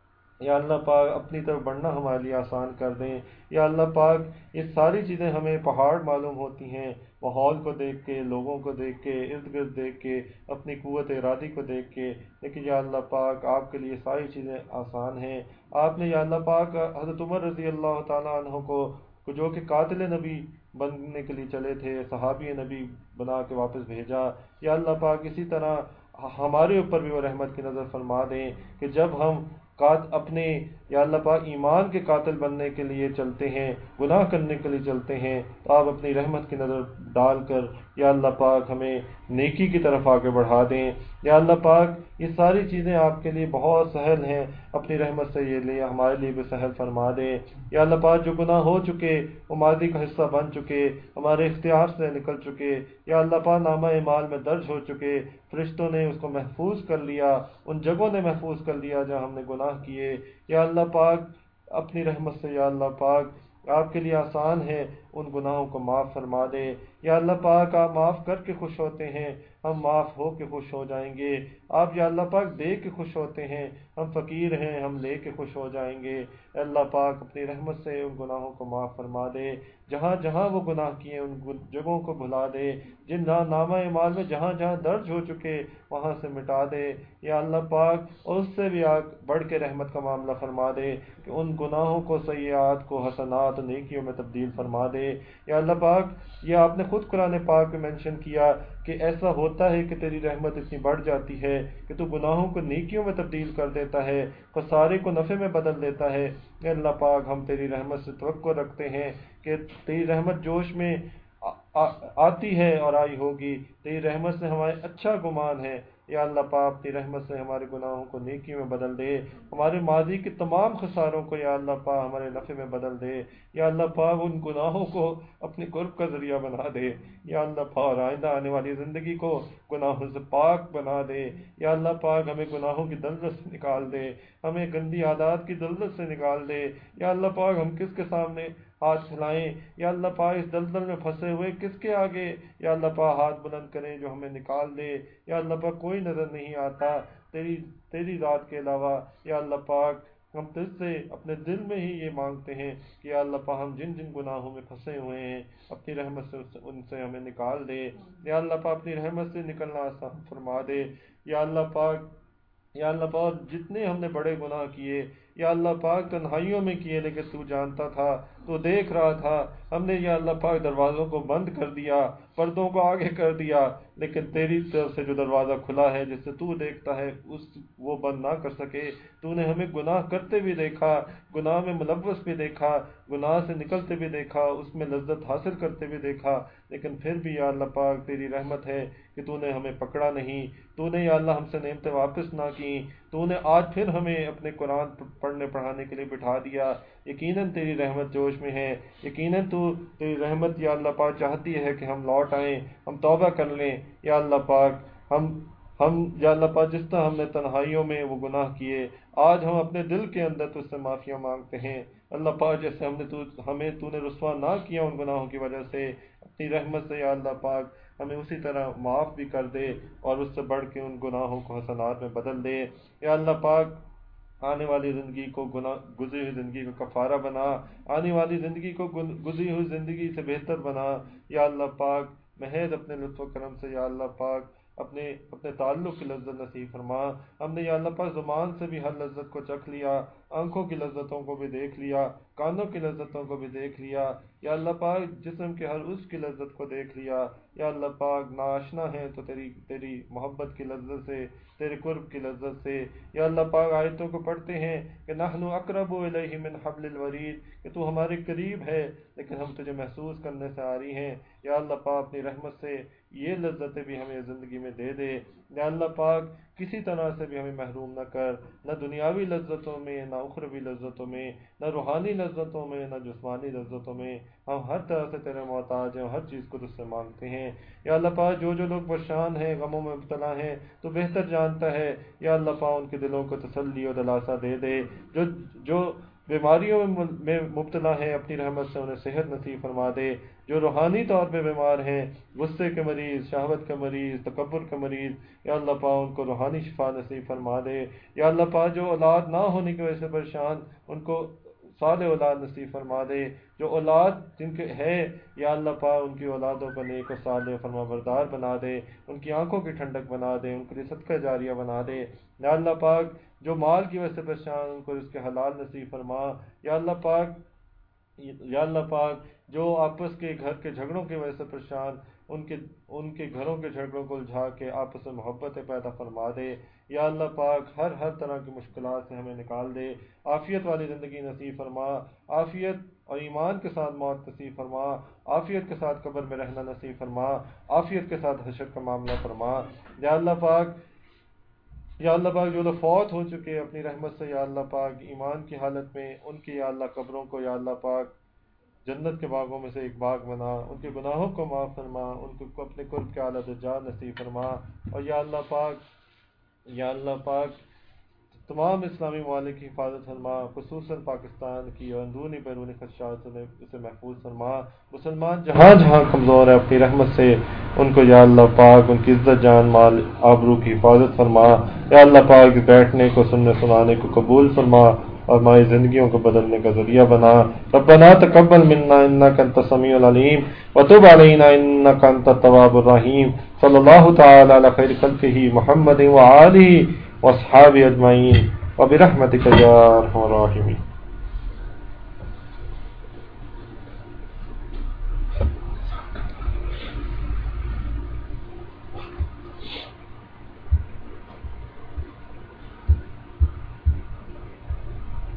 یا اللہ پاک اپنی طرف بڑھنا ہمارے لیے آسان کر دیں. یا اللہ پاک، یہ ساری چیزیں ہمیں پہاڑ معلوم ہوتی ہیں، ماحول کو دیکھ کے، لوگوں کو دیکھ کے، ارد گرد دیکھ کے، اپنی قوت ارادی کو دیکھ کے، لیکن یا اللہ پاک آپ کے لیے ساری چیزیں آسان ہیں. آپ نے یا اللہ پاک حضرت عمر رضی اللہ تعالیٰ عنہ کو جو کہ قاتل نبی بننے کے لیے چلے تھے، صحابی نبی بنا کے واپس بھیجا. یا اللہ پاک، اسی طرح ہمارے اوپر بھی وہ رحمت کی نظر فرما دیں کہ جب ہم اپنے یا اللہ پاک ایمان کے قاتل بننے کے لیے چلتے ہیں، گناہ کرنے کے لیے چلتے ہیں، تو آپ اپنی رحمت کی نظر ڈال کر یا اللہ پاک ہمیں نیکی کی طرف آگے بڑھا دیں. یا اللہ پاک، یہ ساری چیزیں آپ کے لیے بہت سہل ہیں، اپنی رحمت سے یہ لیے ہمارے لیے بھی سہل فرما دیں. یا اللہ پاک، جو گناہ ہو چکے وہ ماضی کا حصہ بن چکے، ہمارے اختیار سے نکل چکے. یا اللہ پاک، نامہ اعمال میں درج ہو چکے، فرشتوں نے اس کو محفوظ کر لیا، ان جگہوں نے محفوظ کر لیا جہاں ہم نے گناہ کیے. یا اللہ پاک، اپنی رحمت سے یا اللہ پاک آپ کے لیے آسان ہے ان گناہوں کو معاف فرما دے۔ یا اللہ پاک آپ معاف کر کے خوش ہوتے ہیں، ہم معاف ہو کے خوش ہو جائیں گے۔ آپ یا اللہ پاک دے کے خوش ہوتے ہیں، ہم فقیر ہیں، ہم لے کے خوش ہو جائیں گے۔ اے اللہ پاک اپنی رحمت سے ان گناہوں کو معاف فرما دے، جہاں جہاں وہ گناہ کیے ان جگہوں کو بھلا دے، جن نامہ اعمال میں جہاں جہاں درج ہو چکے وہاں سے مٹا دے یا اللہ پاک، اور اس سے بھی آگ بڑھ کے رحمت کا معاملہ فرما دے کہ ان گناہوں کو سیئات کو حسنات نیکیوں میں تبدیل فرما دے یا اللہ پاک۔ یہ آپ نے خود قرآن پاک میں مینشن کیا کہ ایسا ہوتا ہے کہ تیری رحمت اتنی بڑھ جاتی ہے کہ تو گناہوں کو نیکیوں میں تبدیل کر دیتا ہے، خسارے کو نفع میں بدل دیتا ہے۔ اے اللہ پاک ہم تیری رحمت سے توقع رکھتے ہیں کہ تیری رحمت جوش میں آتی ہے اور آئی ہوگی، تیری رحمت سے ہمارے اچھا گمان ہے یا اللہ پاک اپنی رحمت سے ہمارے گناہوں کو نیکی میں بدل دے، ہمارے ماضی کے تمام خساروں کو یا اللہ پاک ہمارے نفع میں بدل دے یا اللہ پاک، ان گناہوں کو اپنے قرب کا ذریعہ بنا دے یا اللہ پاک، آئندہ آنے والی زندگی کو گناہوں سے پاک بنا دے یا اللہ پاک، ہمیں گناہوں کی دلدل سے نکال دے، ہمیں گندی عادات کی دلدل سے نکال دے یا اللہ پاک، ہم کس کے سامنے ہاتھ پھیلائیں یا اللہ پاک، اس دلدل میں پھنسے ہوئے کس کے آگے یا اللہ پاک ہاتھ بلند کریں جو ہمیں نکال دے یا اللہ پاک، کوئی نظر نہیں آتا تیری تیری ذات کے علاوہ یا اللہ پاک۔ ہم تجھ سے اپنے دل میں ہی یہ مانگتے ہیں کہ یا اللہ پاک، ہم جن جن گناہوں میں پھنسے ہوئے ہیں اپنی رحمت سے ان سے ہمیں نکال دے یا اللہ پاک، اپنی رحمت سے نکلنا آسان فرما دے یا اللہ پاک۔ یا اللہ پاک، جتنے ہم نے بڑے گناہ کیے یا اللہ پاک تنہائیوں میں کیے، لیکن تو جانتا تھا، تو دیکھ رہا تھا، ہم نے یا اللہ پاک دروازوں کو بند کر دیا، پردوں کو آگے کر دیا، لیکن تیری طرف سے جو دروازہ کھلا ہے جس سے تو دیکھتا ہے اس وہ بند نہ کر سکے۔ تو نے ہمیں گناہ کرتے بھی دیکھا، گناہ میں ملوث بھی دیکھا، گناہ سے نکلتے بھی دیکھا، اس میں لذت حاصل کرتے بھی دیکھا، لیکن پھر بھی یا اللہ پاک تیری رحمت ہے کہ تو نے ہمیں پکڑا نہیں، تو نے یا اللہ ہم سے نعمتیں واپس نہ کی، تو نے آج پھر ہمیں اپنے قرآن پڑھنے پڑھانے کے لیے بٹھا دیا۔ یقیناً تیری رحمت جوش میں ہے، یقیناً تو تیری رحمت یا اللہ پاک چاہتی ہے کہ ہم لوٹ آئیں، ہم توبہ کر لیں یا اللہ پاک۔ ہم ہم یا اللہ پاک، جس طرح ہم نے تنہائیوں میں وہ گناہ کیے، آج ہم اپنے دل کے اندر تجھ سے معافیاں مانگتے ہیں اللہ پاک، جیسے ہم نے تو ہمیں تو نے رسوا نہ کیا ان گناہوں کی وجہ سے، اپنی رحمت سے یا اللہ پاک ہمیں اسی طرح معاف بھی کر دے اور اس سے بڑھ کے ان گناہوں کو حسنات میں بدل دے یا اللہ پاک۔ آنے والی زندگی کو گناہ گزری ہوئی زندگی کا کفارہ بنا، آنے والی زندگی کو گزری ہوئی زندگی سے بہتر بنا یا اللہ پاک۔ محض اپنے لطف و کرم سے یا اللہ پاک اپنے اپنے تعلق کی لذت نصیب فرما۔ ہم نے یا اللہ پاک زبان سے بھی ہر لذت کو چکھ لیا، آنکھوں کی لذتوں کو بھی دیکھ لیا، کانوں کی لذتوں کو بھی دیکھ لیا یا اللہ پاک، جسم کے ہر عضو کی لذت کو دیکھ لیا یا اللہ پاک۔ ناآشنا ہیں تو تیری تیری محبت کی لذت سے، تیرے قرب کی لذت سے یا اللہ پاک، آیتوں کو پڑھتے ہیں کہ نحن اقرب الیہ من حبل الورید، کہ تو ہمارے قریب ہے لیکن ہم تجھے محسوس کرنے سے آ رہی ہیں یا اللہ پاک۔ اپنی رحمت سے یہ لذتیں بھی ہمیں زندگی میں دے دے یا اللہ پاک، کسی طرح سے بھی ہمیں محروم نہ کر، نہ دنیاوی لذتوں میں، نہ اخروی لذتوں میں، نہ روحانی لذتوں میں، نہ جسمانی لذتوں میں۔ ہم ہر طرح سے تیرے محتاج ہیں، ہر چیز کو تجھ سے مانگتے ہیں یا اللہ پاک۔ جو جو لوگ پریشان ہیں، غموں میں مبتلا ہیں، تو بہتر جانتا ہے یا اللہ پاک، ان کے دلوں کو تسلی و دلاسا دے دے۔ جو جو بیماریوں میں مبتلا ہیں، اپنی رحمت سے انہیں صحت نصیب فرما دے۔ جو روحانی طور پہ بیمار ہیں، غصے کے مریض، شہوت کے مریض، تکبر کے مریض، یا اللہ پاک ان کو روحانی شفا نصیب فرما دے یا اللہ پاک۔ جو اولاد نہ ہونے کی وجہ سے پریشان، ان کو صالح اولاد نصیب فرما دے۔ جو اولاد جن کے ہے یا اللہ پاک، ان کی اولادوں کو نیک و صالح فرما بردار بنا دے، ان کی آنکھوں کی ٹھنڈک بنا دے، ان کے لیے صدقہ جاریہ بنا دے یا اللہ پاک۔ جو مال کی وجہ سے پریشان، ان کو رزق حلال نصیب فرما یا اللہ پاک یا اللہ پاک۔ جو آپس کے گھر کے جھگڑوں کی وجہ سے پریشان، ان کے ان کے گھروں کے جھگڑوں کو الجھا کے آپس میں محبتیں پیدا فرما دے یا اللہ پاک۔ ہر ہر طرح کی مشکلات سے ہمیں نکال دے، عافیت والی زندگی نصیب فرما، عافیت اور ایمان کے ساتھ موت نصیب فرما، عافیت کے ساتھ قبر میں رہنا نصیب فرما، عافیت کے ساتھ حشر کا معاملہ فرما یا اللہ پاک۔ یا اللہ پاک، جو لوگ فوت ہو چکے اپنی رحمت سے یا اللہ پاک ایمان کی حالت میں، ان کی یا اللہ قبروں کو یا اللہ پاک جنت کے باغوں میں سے ایک باغ بنا، ان کے گناہوں کو معاف فرما، ان کو اپنے قرب کے اعلیٰ درجات نصیب فرما اور یا اللہ پاک یا اللہ پاک تمام اسلامی ممالک کی حفاظت فرما، خصوصاً پاکستان کی اور اندرونی بیرونی خدشات سے اسے محفوظ فرما۔ مسلمان جہاں جہاں کمزور ہے اپنی رحمت سے ان کو یا اللہ پاک ان کی عزت جان مال آبرو کی حفاظت فرما۔ یا اللہ پاک بیٹھنے کو سننے سنانے کو قبول فرما اور ہماری زندگیوں کو بدلنے کا ذریعہ بنا۔ ربنا تقبل منا انک انت السمیع العلیم وتب علینا انک انت التواب الرحیم۔ صلی اللہ تعالی علی خیر خلقہ محمد وآلہ واصحابہ اجمعین وبرحمتک یا ارحم الراحمین۔